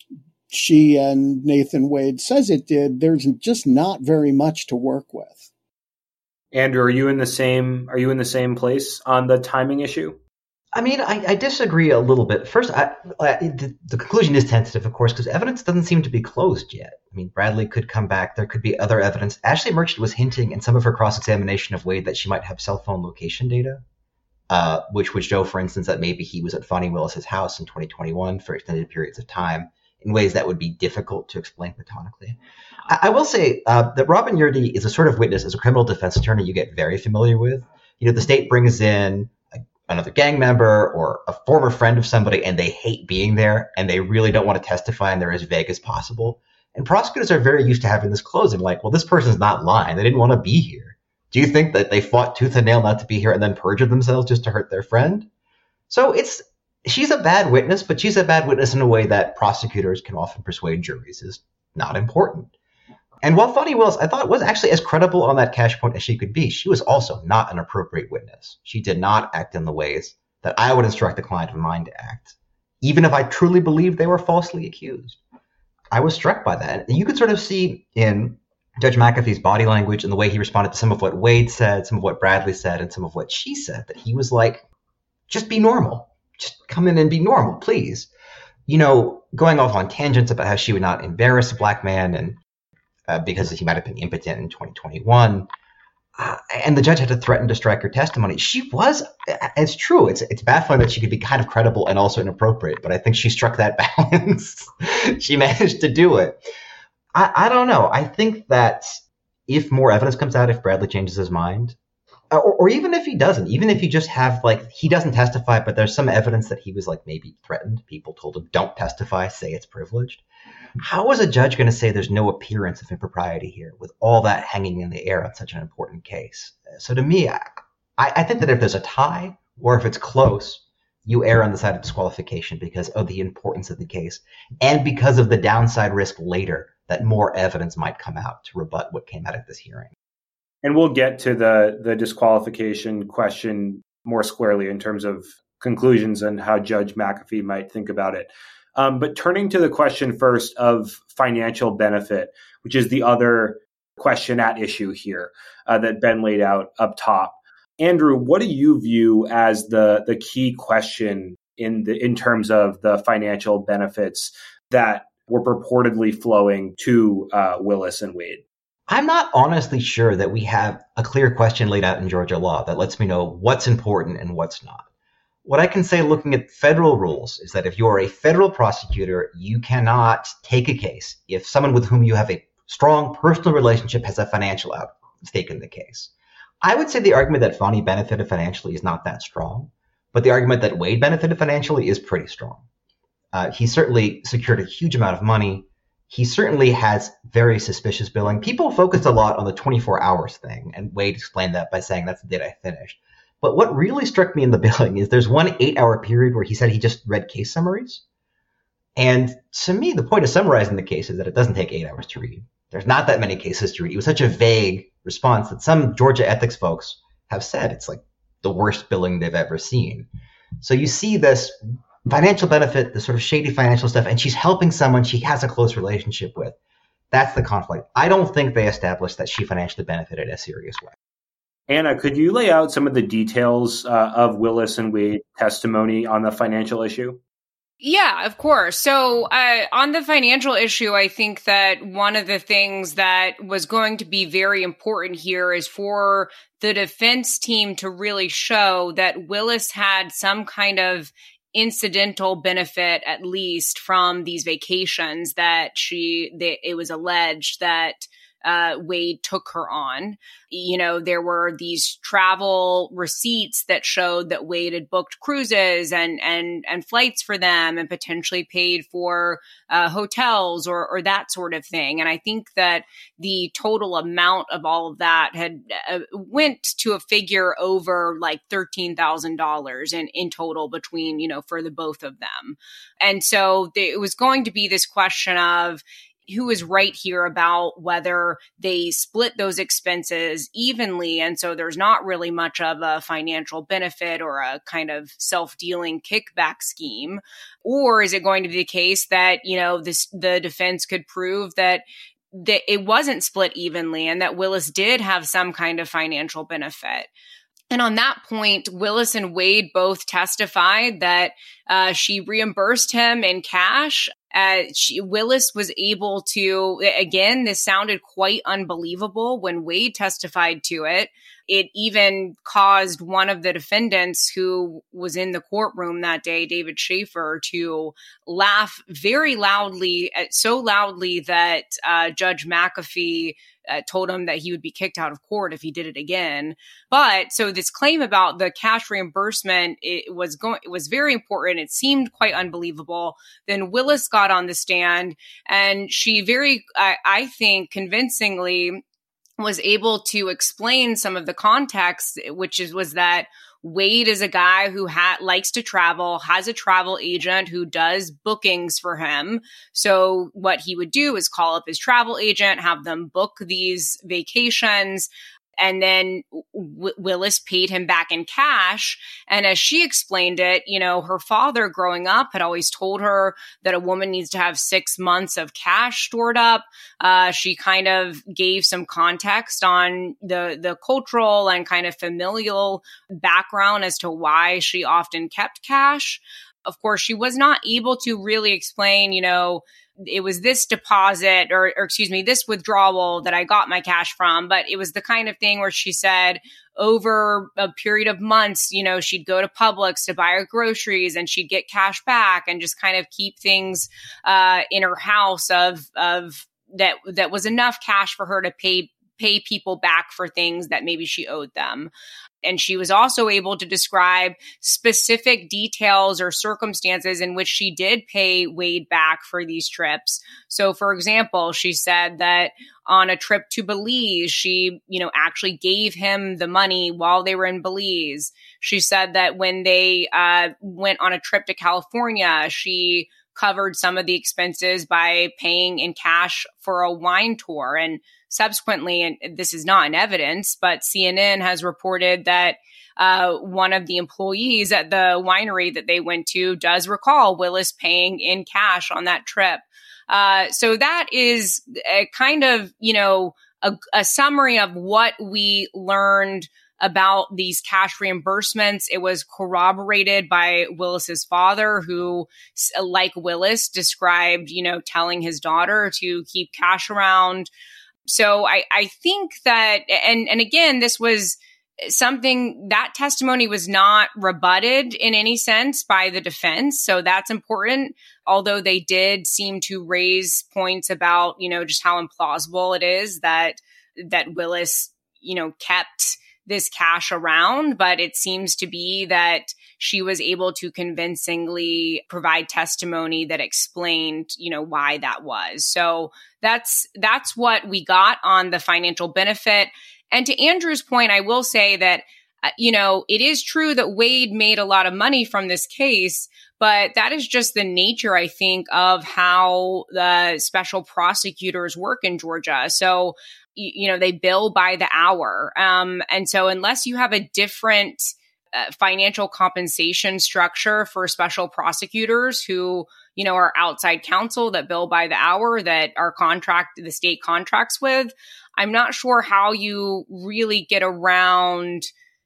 she and Nathan Wade says it did, there's just not very much to work with. Andrew, are you in the same place on the timing issue? I mean, I disagree a little bit. First, the conclusion is tentative, of course, because evidence doesn't seem to be closed yet. I mean, Bradley could come back. There could be other evidence. Ashley Merchant was hinting in some of her cross-examination of Wade that she might have cell phone location data, which would show, for instance, that maybe he was at Fani Willis's house in 2021 for extended periods of time in ways that would be difficult to explain platonically. I will say that Robin Yertes is a sort of witness as a criminal defense attorney you get very familiar with. The state brings in another gang member or a former friend of somebody, and they hate being there, and they really don't want to testify, and they're as vague as possible. And prosecutors are very used to having this closing, like, well, this person's not lying. They didn't want to be here. Do you think that they fought tooth and nail not to be here and then perjured themselves just to hurt their friend? So she's a bad witness, but she's a bad witness in a way that prosecutors can often persuade juries is not important. And while Fani Willis, I thought, was actually as credible on that cash point as she could be, she was also not an appropriate witness. She did not act in the ways that I would instruct a client of mine to act. even if I truly believed they were falsely accused. I was struck by that. And you could sort of see in Judge McAfee's body language and the way he responded to some of what Wade said, some of what Bradley said, and some of what she said, that he was like, just be normal. Just come in and be normal, please. Going off on tangents about how she would not embarrass a black man and because he might have been impotent in 2021. And the judge had to threaten to strike her testimony. She was, it's true, it's baffling that she could be kind of credible and also inappropriate, but I think she struck that balance. She managed to do it. I don't know. I think that if more evidence comes out, if Bradley changes his mind, or even if he doesn't, even if you just have he doesn't testify, but there's some evidence that he was maybe threatened. People told him, don't testify, say it's privileged. How is a judge going to say there's no appearance of impropriety here with all that hanging in the air on such an important case? So to me, I think that if there's a tie or if it's close, you err on the side of disqualification because of the importance of the case and because of the downside risk later that more evidence might come out to rebut what came out of this hearing. And we'll get to the disqualification question more squarely in terms of conclusions and how Judge McAfee might think about it. But turning to the question first of financial benefit, which is the other question at issue here that Ben laid out up top. Andrew, what do you view as the key question in terms of the financial benefits that were purportedly flowing to Willis and Wade? I'm not honestly sure that we have a clear question laid out in Georgia law that lets me know what's important and what's not. What I can say looking at federal rules is that if you're a federal prosecutor, you cannot take a case if someone with whom you have a strong personal relationship has a financial stake in the case. I would say the argument that Fonnie benefited financially is not that strong, but the argument that Wade benefited financially is pretty strong. He certainly secured a huge amount of money. He certainly has very suspicious billing. People focused a lot on the 24 hours thing, and Wade explained that by saying that's the date I finished. But what really struck me in the billing is there's one 8-hour period where he said he just read case summaries. And to me, the point of summarizing the case is that it doesn't take 8 hours to read. There's not that many cases to read. It was such a vague response that some Georgia ethics folks have said it's like the worst billing they've ever seen. So you see this financial benefit, the sort of shady financial stuff, and she's helping someone she has a close relationship with. That's the conflict. I don't think they established that she financially benefited in a serious way. Anna, could you lay out some of the details of Willis and Wade's testimony on the financial issue? Yeah, of course. So on the financial issue, I think that one of the things that was going to be very important here is for the defense team to really show that Willis had some kind of incidental benefit, at least from these vacations that it was alleged that Wade took her on. There were these travel receipts that showed that Wade had booked cruises and flights for them and potentially paid for hotels or that sort of thing. And I think that the total amount of all of that had went to a figure over like $13,000 in total between, for the both of them. And so it was going to be this question of who is right here about whether they split those expenses evenly. And so there's not really much of a financial benefit or a kind of self-dealing kickback scheme. Or is it going to be the case that, the defense could prove that it wasn't split evenly and that Willis did have some kind of financial benefit? And on that point, Willis and Wade both testified that she reimbursed him in cash. Willis was able to, again, this sounded quite unbelievable when Wade testified to it. It even caused one of the defendants who was in the courtroom that day, David Schaefer, to laugh very loudly, so loudly that Judge McAfee told him that he would be kicked out of court if he did it again. But so this claim about the cash reimbursement, it was very important. It seemed quite unbelievable. Then Willis got on the stand and she very, I think, convincingly was able to explain some of the context, was that Wade is a guy who likes to travel, has a travel agent who does bookings for him. So what he would do is call up his travel agent, have them book these vacations. And then Willis paid him back in cash. And as she explained it, her father growing up had always told her that a woman needs to have 6 months of cash stored up. She kind of gave some context on the cultural and kind of familial background as to why she often kept cash. Of course, she was not able to really explain, it was this deposit or excuse me, this withdrawal that I got my cash from. But it was the kind of thing where she said over a period of months, she'd go to Publix to buy her groceries and she'd get cash back and just kind of keep things in her house of that was enough cash for her to pay people back for things that maybe she owed them. And she was also able to describe specific details or circumstances in which she did pay Wade back for these trips. So, for example, she said that on a trip to Belize, she, actually gave him the money while they were in Belize. She said that when they went on a trip to California, she covered some of the expenses by paying in cash for a wine tour. And subsequently, and this is not in evidence, but CNN has reported that one of the employees at the winery that they went to does recall Willis paying in cash on that trip. So that is a kind of, a summary of what we learned about these cash reimbursements. It was corroborated by Willis's father, who, like Willis, described, telling his daughter to keep cash around. So I think that, and again, this was something, that testimony was not rebutted in any sense by the defense. So that's important, although they did seem to raise points about, just how implausible it is that Willis, kept this cash around. But it seems to be that she was able to convincingly provide testimony that explained, why that was. So that's what we got on the financial benefit. And to Andrew's point, I will say that, it is true that Wade made a lot of money from this case, but that is just the nature, I think, of how the special prosecutors work in Georgia. So, they bill by the hour. And so unless you have a different financial compensation structure for special prosecutors who, are outside counsel that bill by the hour that the state contracts with, I'm not sure how you really get around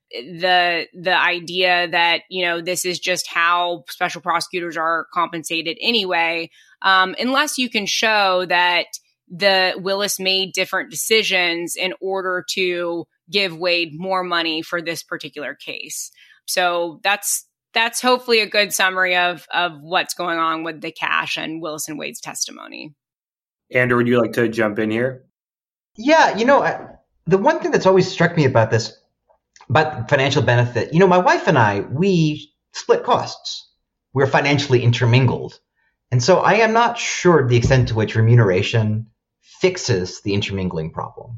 the idea that, this is just how special prosecutors are compensated anyway, unless you can show that the Willis made different decisions in order to give Wade more money for this particular case. So that's hopefully a good summary of what's going on with the cash and Willis and Wade's testimony. Andrew, would you like to jump in here? Yeah, the one thing that's always struck me about this, about financial benefit, my wife and I, we split costs. We're financially intermingled. And so I am not sure the extent to which remuneration fixes the intermingling problem.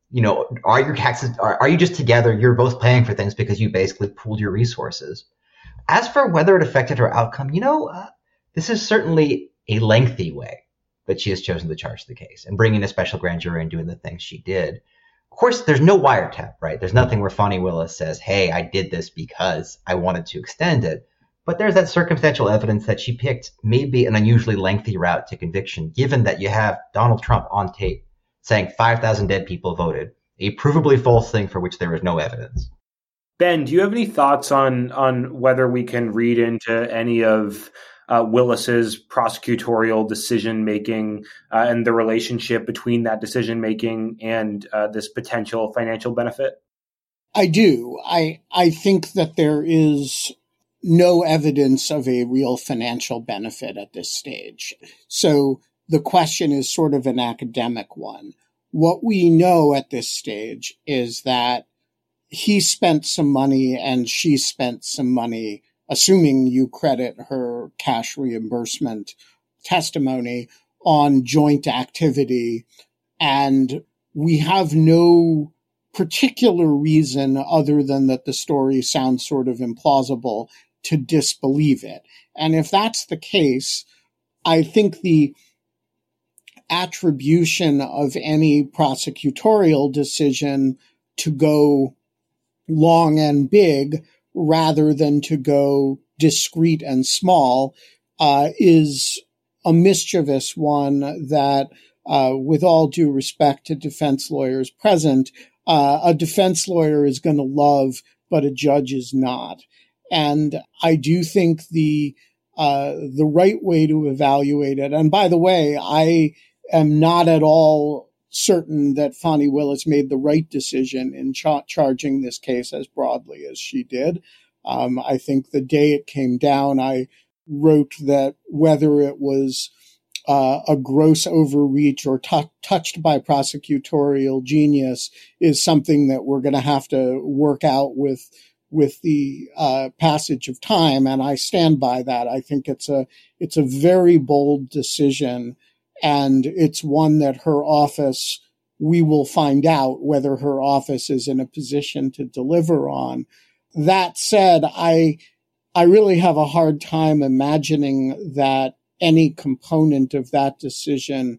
Are your taxes, are you just together? You're both paying for things because you basically pooled your resources. As for whether it affected her outcome, this is certainly a lengthy way that she has chosen to charge the case and bring in a special grand jury and doing the things she did. Of course, there's no wiretap, right? There's nothing where Fani Willis says, hey, I did this because I wanted to extend it. But there's that circumstantial evidence that she picked maybe an unusually lengthy route to conviction, given that you have Donald Trump on tape saying 5,000 dead people voted, a provably false thing for which there is no evidence. Ben, do you have any thoughts on whether we can read into any of Willis's prosecutorial decision-making and the relationship between that decision-making and this potential financial benefit? I do. I think that there is no evidence of a real financial benefit at this stage. So the question is sort of an academic one. What we know at this stage is that he spent some money and she spent some money, assuming you credit her cash reimbursement testimony, on joint activity. And we have no particular reason other than that the story sounds sort of implausible to disbelieve it. And if that's the case, I think the attribution of any prosecutorial decision to go long and big rather than to go discreet and small is a mischievous one that, with all due respect to defense lawyers present, a defense lawyer is going to love, but a judge is not. And I do think the right way to evaluate it, and by the way, I am not at all certain that Fani Willis made the right decision in charging this case as broadly as she did. I think the day it came down, I wrote that whether it was a gross overreach or touched by prosecutorial genius is something that we're going to have to work out with the passage of time, and I stand by that. I think it's a very bold decision, and it's one that her office, we will find out whether her office is in a position to deliver on. That said, I really have a hard time imagining that any component of that decision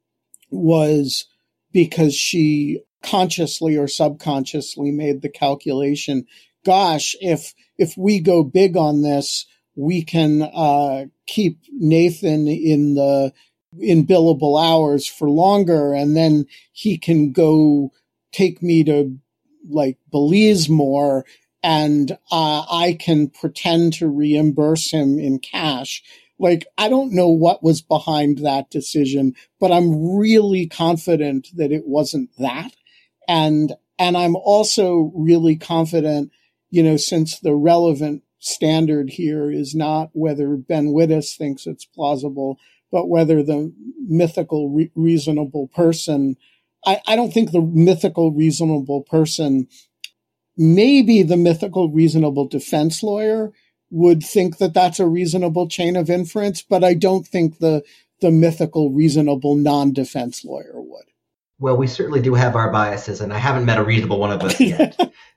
was because she consciously or subconsciously made the calculation, gosh, if we go big on this, we can keep Nathan in billable hours for longer, and then he can go take me to like Belize more, and I can pretend to reimburse him in cash. Like, I don't know what was behind that decision, but I'm really confident that it wasn't that. And I'm also really confident, since the relevant standard here is not whether Ben Wittes thinks it's plausible, but whether the mythical reasonable person, I don't think the mythical reasonable person, maybe the mythical reasonable defense lawyer would think that that's a reasonable chain of inference, but I don't think the mythical reasonable non-defense lawyer would. Well, we certainly do have our biases, and I haven't met a reasonable one of us yet.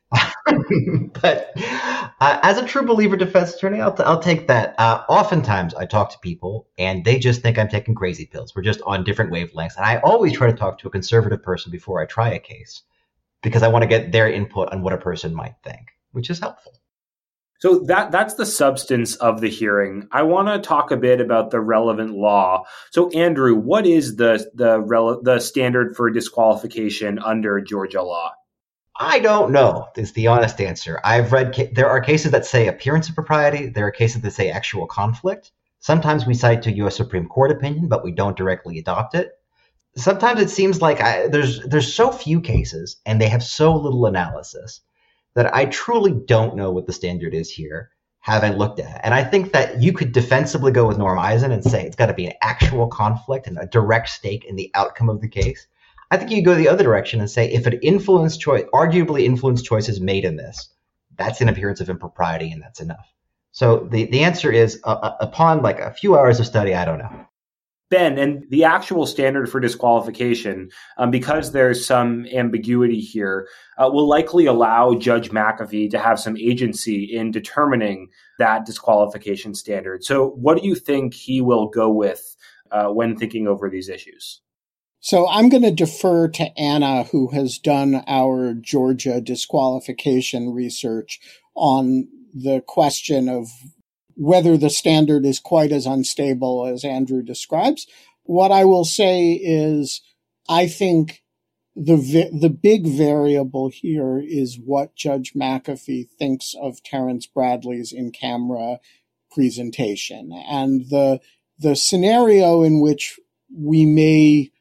But as a true believer defense attorney, I'll take that. Oftentimes I talk to people and they just think I'm taking crazy pills. We're just on different wavelengths. And I always try to talk to a conservative person before I try a case because I want to get their input on what a person might think, which is helpful. So that's the substance of the hearing. I want to talk a bit about the relevant law. So Andrew, what is the standard for disqualification under Georgia law? I don't know is the honest answer. I've read there are cases that say appearance of propriety. There are cases that say actual conflict. Sometimes we cite a U.S. Supreme Court opinion, but we don't directly adopt it. Sometimes it seems like there's so few cases and they have so little analysis that I truly don't know what the standard is here, haven't looked at. And I think that you could defensively go with Norm Eisen and say it's got to be an actual conflict and a direct stake in the outcome of the case. I think you go the other direction and say if it arguably influenced choices made in this, that's an appearance of impropriety and that's enough. So the answer is upon like a few hours of study, I don't know. Ben, and the actual standard for disqualification, because there's some ambiguity here, will likely allow Judge McAfee to have some agency in determining that disqualification standard. So what do you think he will go with when thinking over these issues? So I'm going to defer to Anna, who has done our Georgia disqualification research on the question of whether the standard is quite as unstable as Andrew describes. What I will say is I think the big variable here is what Judge McAfee thinks of Terrence Bradley's in-camera presentation. And the scenario in which we may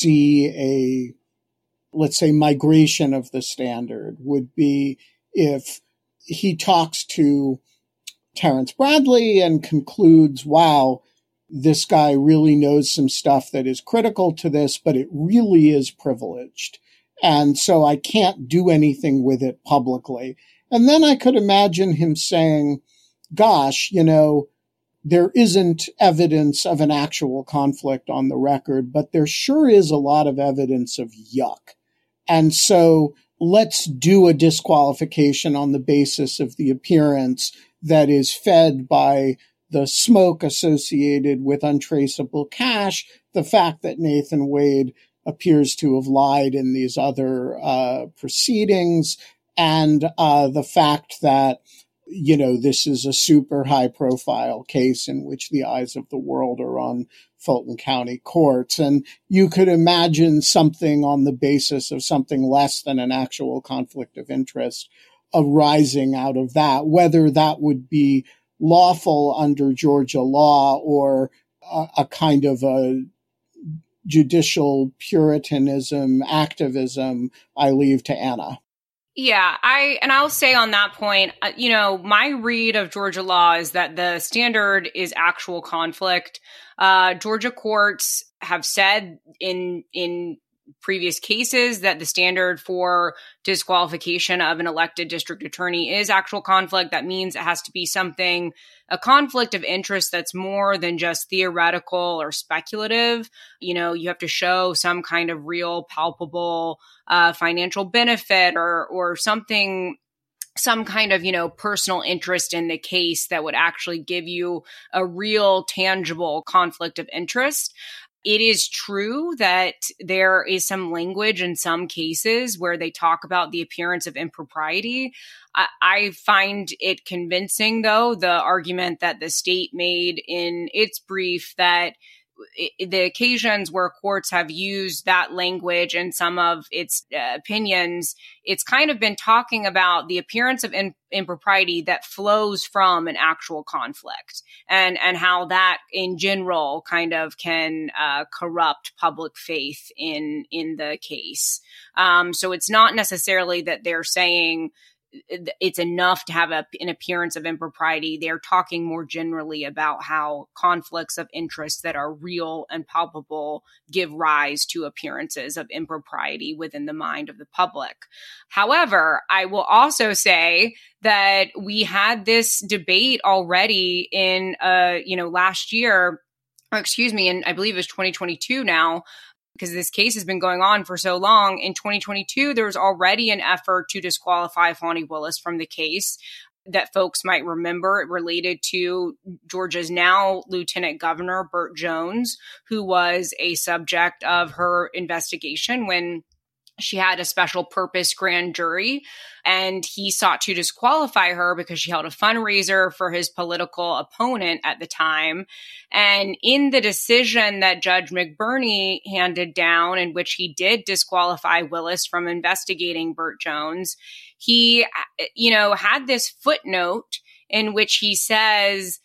see let's say, migration of the standard would be if he talks to Terrence Bradley and concludes, wow, this guy really knows some stuff that is critical to this, but it really is privileged. And so I can't do anything with it publicly. And then I could imagine him saying, gosh, there isn't evidence of an actual conflict on the record, but there sure is a lot of evidence of yuck. And so let's do a disqualification on the basis of the appearance that is fed by the smoke associated with untraceable cash, the fact that Nathan Wade appears to have lied in these other proceedings, and the fact that, this is a super high profile case in which the eyes of the world are on Fulton County courts. And you could imagine something on the basis of something less than an actual conflict of interest arising out of that, whether that would be lawful under Georgia law or a kind of a judicial puritanism, activism, I leave to Anna. Yeah, I'll say on that point, my read of Georgia law is that the standard is actual conflict. Georgia courts have said in previous cases that the standard for disqualification of an elected district attorney is actual conflict. That means it has to be a conflict of interest that's more than just theoretical or speculative. You have to show some kind of real palpable financial benefit or something, some kind of, personal interest in the case that would actually give you a real tangible conflict of interest. It is true that there is some language in some cases where they talk about the appearance of impropriety. I find it convincing, though, the argument that the state made in its brief that the occasions where courts have used that language in some of its opinions, it's kind of been talking about the appearance of impropriety that flows from an actual conflict and how that in general kind of can corrupt public faith in the case. So it's not necessarily that they're saying it's enough to have an appearance of impropriety. They're talking more generally about how conflicts of interest that are real and palpable give rise to appearances of impropriety within the mind of the public. However, I will also say that we had this debate already in, last year, and I believe it was 2022 now, because this case has been going on for so long. In 2022, there was already an effort to disqualify Fani Willis from the case that folks might remember. It related to Georgia's now Lieutenant Governor, Burt Jones, who was a subject of her investigation when she had a special purpose grand jury, and he sought to disqualify her because she held a fundraiser for his political opponent at the time. And in the decision that Judge McBurney handed down, in which he did disqualify Willis from investigating Burt Jones, he, had this footnote in which he says,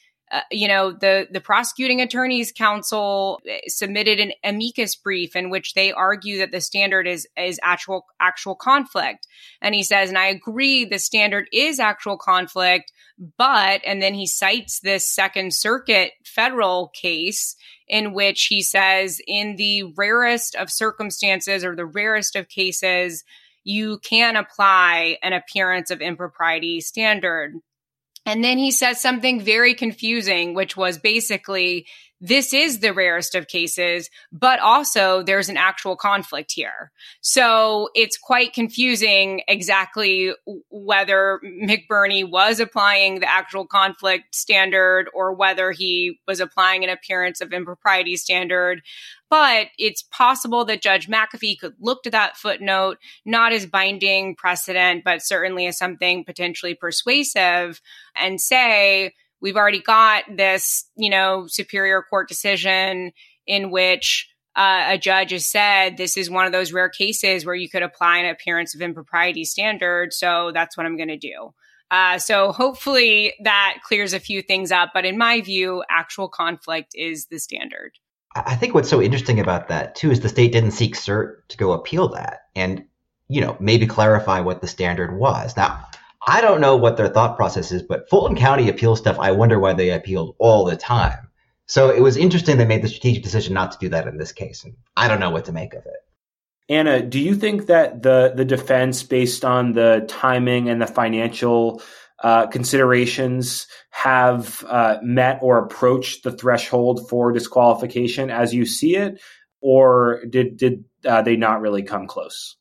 the prosecuting attorney's counsel submitted an amicus brief in which they argue that the standard is actual conflict. And he says, and I agree, the standard is actual conflict, but, and then he cites this Second Circuit federal case in which he says, in the rarest of circumstances or the rarest of cases, you can apply an appearance of impropriety standard. And then he says something very confusing, which was basically, this is the rarest of cases, but also there's an actual conflict here. So it's quite confusing exactly whether McBurney was applying the actual conflict standard or whether he was applying an appearance of impropriety standard. But it's possible that Judge McAfee could look to that footnote, not as binding precedent, but certainly as something potentially persuasive, and say, we've already got this, Superior Court decision in which a judge has said this is one of those rare cases where you could apply an appearance of impropriety standard. So that's what I'm going to do. So hopefully that clears a few things up. But in my view, actual conflict is the standard. I think what's so interesting about that, too, is the state didn't seek cert to go appeal that and, maybe clarify what the standard was. Now, I don't know what their thought process is, but Fulton County appeal stuff, I wonder why they appealed all the time. So it was interesting they made the strategic decision not to do that in this case. And I don't know what to make of it. Anna, do you think that the defense, based on the timing and the financial considerations, have met or approached the threshold for disqualification as you see it, or did they not really come close?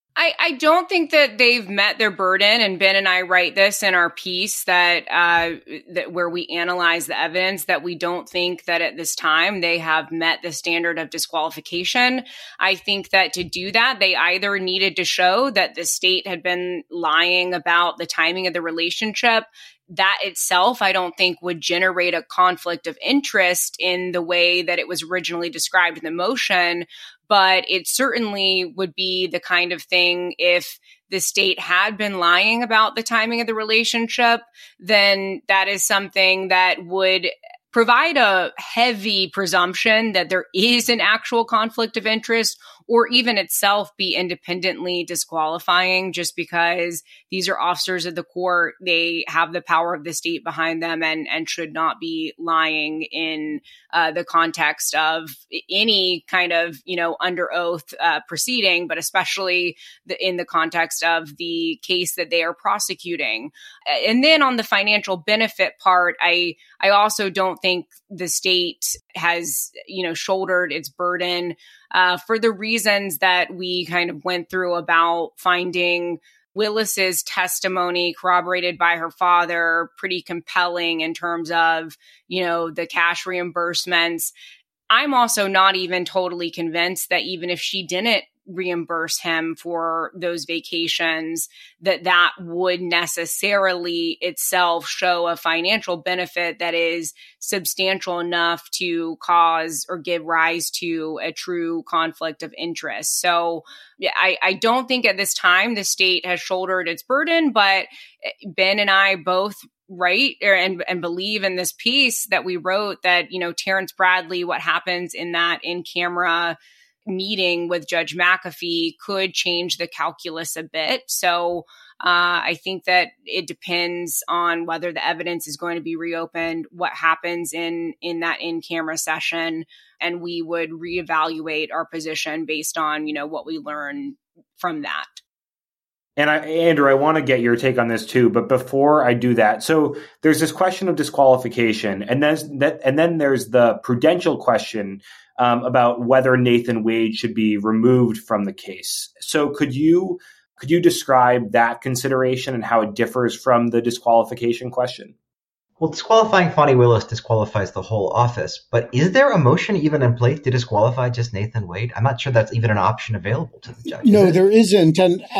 I don't think that they've met their burden, and Ben and I write this in our piece that where we analyze the evidence, that we don't think that at this time they have met the standard of disqualification. I think that to do that, they either needed to show that the state had been lying about the timing of the relationship. That itself, I don't think, would generate a conflict of interest in the way that it was originally described in the motion. But it certainly would be the kind of thing, if the state had been lying about the timing of the relationship, then that is something that would provide a heavy presumption that there is an actual conflict of interest, or even itself be independently disqualifying, just because these are officers of the court. They have the power of the state behind them, and should not be lying in the context of any kind of, under oath proceeding, but especially in the context of the case that they are prosecuting. And then on the financial benefit part, I also don't think the state has, shouldered its burden for the reasons that we kind of went through about finding Willis's testimony corroborated by her father pretty compelling in terms of, the cash reimbursements. I'm also not even totally convinced that even if she didn't reimburse him for those vacations, that would necessarily itself show a financial benefit that is substantial enough to cause or give rise to a true conflict of interest. So I don't think at this time the state has shouldered its burden, but Ben and I both write and believe in this piece that we wrote that, Terrence Bradley, what happens in that in-camera meeting with Judge McAfee could change the calculus a bit. So I think that it depends on whether the evidence is going to be reopened, what happens in that in-camera session, and we would reevaluate our position based on, what we learn from that. And Andrew, I want to get your take on this too, but before I do that, so there's this question of disqualification, and then there's the prudential question about whether Nathan Wade should be removed from the case. So could you describe that consideration and how it differs from the disqualification question? Well, disqualifying Fani Willis disqualifies the whole office, but is there a motion even in place to disqualify just Nathan Wade? I'm not sure that's even an option available to the judge. No, there isn't,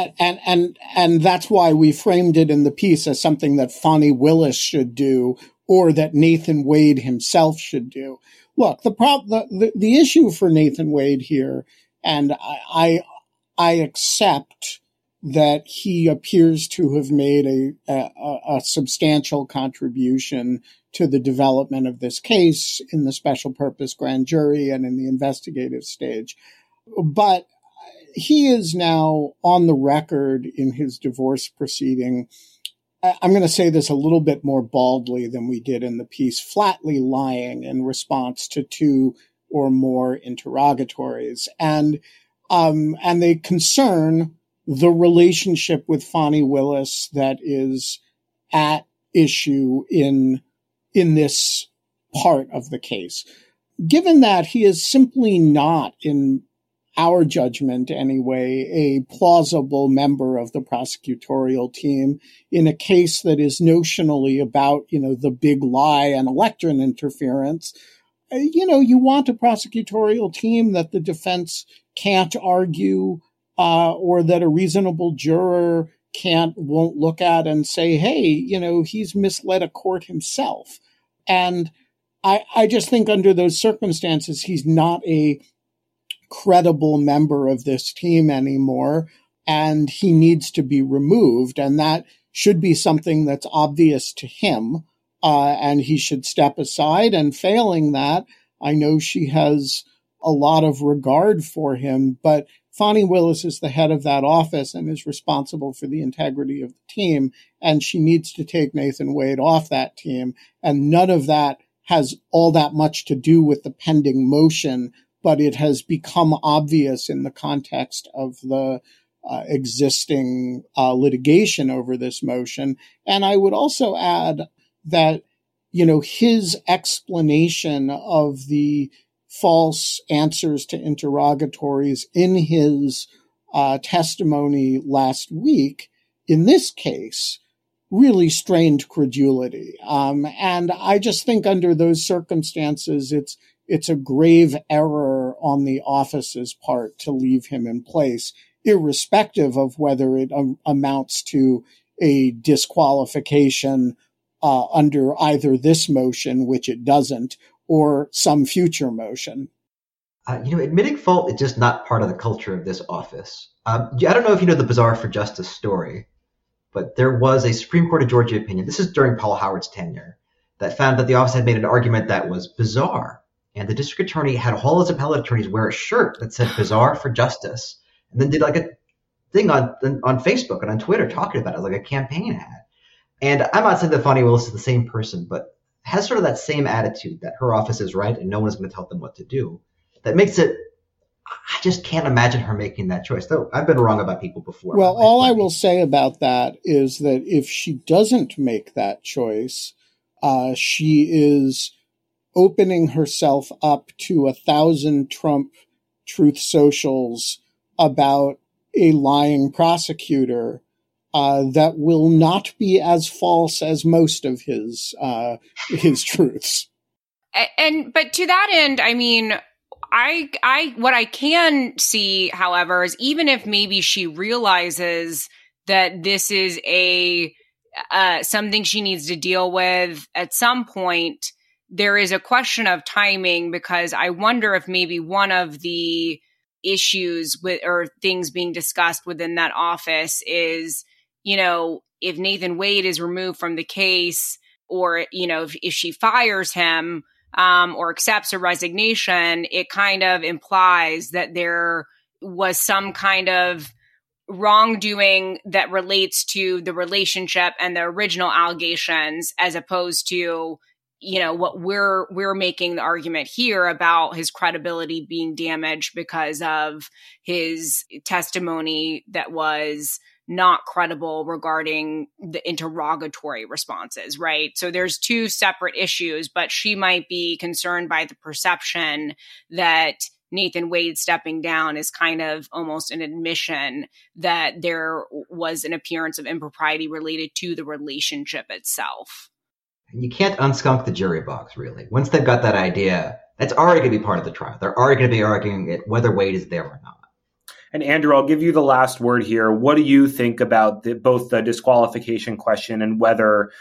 and that's why we framed it in the piece as something that Fani Willis should do, or that Nathan Wade himself should do. Look, the issue for Nathan Wade here, and I accept that he appears to have made a substantial contribution to the development of this case in the special purpose grand jury and in the investigative stage. But he is now on the record in his divorce proceeding. I'm going to say this a little bit more baldly than we did in the piece, flatly lying in response to 2 or more interrogatories. And they concern the relationship with Fani Willis that is at issue in this part of the case. Given that he is simply not, in our judgment anyway, a plausible member of the prosecutorial team in a case that is notionally about, the big lie and election interference, you want a prosecutorial team that the defense can't argue or that a reasonable juror won't look at and say, hey, he's misled a court himself. And I just think under those circumstances, he's not a credible member of this team anymore, and he needs to be removed. And that should be something that's obvious to him, and he should step aside. And failing that, I know she has a lot of regard for him, but Fani Willis is the head of that office and is responsible for the integrity of the team, and she needs to take Nathan Wade off that team. And none of that has all that much to do with the pending motion, but it has become obvious in the context of the existing litigation over this motion. And I would also add that, his explanation of the false answers to interrogatories in his testimony last week in this case really strained credulity. And I just think under those circumstances, it's a grave error on the office's part to leave him in place, irrespective of whether it amounts to a disqualification under either this motion, which it doesn't, or some future motion. Admitting fault is just not part of the culture of this office. I don't know if you know the Bazaar for Justice story, but there was a Supreme Court of Georgia opinion, this is during Paul Howard's tenure, that found that the office had made an argument that was bizarre. And the district attorney had all his appellate attorneys wear a shirt that said Bazaar for Justice, and then did like a thing on Facebook and on Twitter talking about it, like a campaign ad. And I'm not saying that Fani Willis is the same person, but has sort of that same attitude that her office is right and no one is going to tell them what to do. That makes it, I just can't imagine her making that choice. Though I've been wrong about people before. Well, all I will say about that is that if she doesn't make that choice, she is opening herself up to 1,000 Trump truth socials about a lying prosecutor that will not be as false as most of his truths. But to that end, I mean, what I can see, however, is even if maybe she realizes that this is something she needs to deal with at some point, there is a question of timing, because I wonder if maybe one of the issues or things being discussed within that office is, if Nathan Wade is removed from the case, or, if she fires him, or accepts a resignation, it kind of implies that there was some kind of wrongdoing that relates to the relationship and the original allegations, as opposed to, what we're making the argument here about his credibility being damaged because of his testimony that was not credible regarding the interrogatory responses, right? So there's two separate issues, but she might be concerned by the perception that Nathan Wade stepping down is kind of almost an admission that there was an appearance of impropriety related to the relationship itself. And you can't unskunk the jury box, really. Once they've got that idea, that's already going to be part of the trial. They're already going to be arguing it, whether Wade is there or not. And Andrew, I'll give you the last word here. What do you think about both the disqualification question and whether,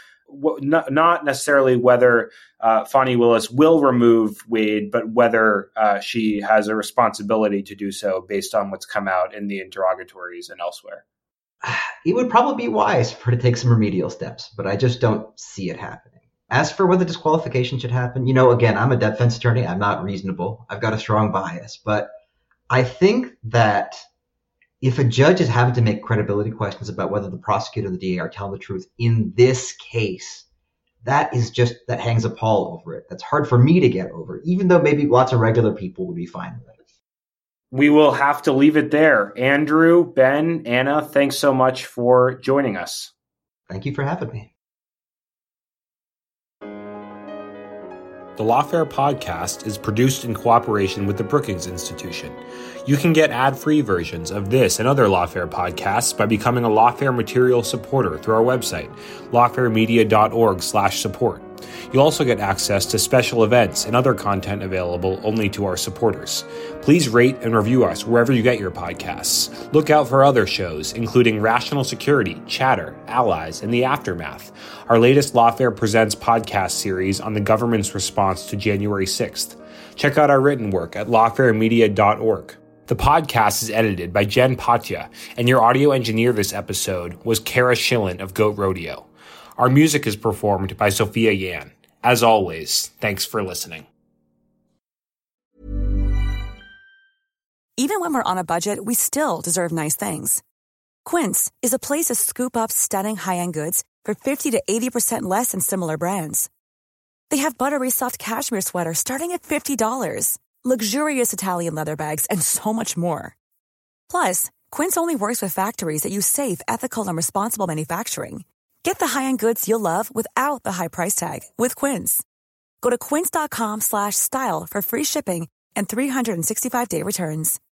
not necessarily whether Fani Willis will remove Wade, but whether she has a responsibility to do so based on what's come out in the interrogatories and elsewhere? It would probably be wise for her to take some remedial steps, but I just don't see it happening. As for whether disqualification should happen, again, I'm a defense attorney. I'm not reasonable. I've got a strong bias, but I think that if a judge is having to make credibility questions about whether the prosecutor or the DA are telling the truth in this case, that hangs a pall over it. That's hard for me to get over, even though maybe lots of regular people would be fine with it. We will have to leave it there. Andrew, Ben, Anna, thanks so much for joining us. Thank you for having me. The Lawfare podcast is produced in cooperation with the Brookings Institution. You can get ad-free versions of this and other Lawfare podcasts by becoming a Lawfare material supporter through our website, lawfaremedia.org/support. You'll also get access to special events and other content available only to our supporters. Please rate and review us wherever you get your podcasts. Look out for other shows, including Rational Security, Chatter, Allies, and The Aftermath, our latest Lawfare Presents podcast series on the government's response to January 6th. Check out our written work at lawfaremedia.org. The podcast is edited by Jen Patja, and your audio engineer this episode was Kara Schillen of Goat Rodeo. Our music is performed by Sophia Yan. As always, thanks for listening. Even when we're on a budget, we still deserve nice things. Quince is a place to scoop up stunning high-end goods for 50 to 80% less than similar brands. They have buttery soft cashmere sweaters starting at $50, luxurious Italian leather bags, and so much more. Plus, Quince only works with factories that use safe, ethical, and responsible manufacturing. Get the high-end goods you'll love without the high price tag with Quince. Go to quince.com/style for free shipping and 365-day returns.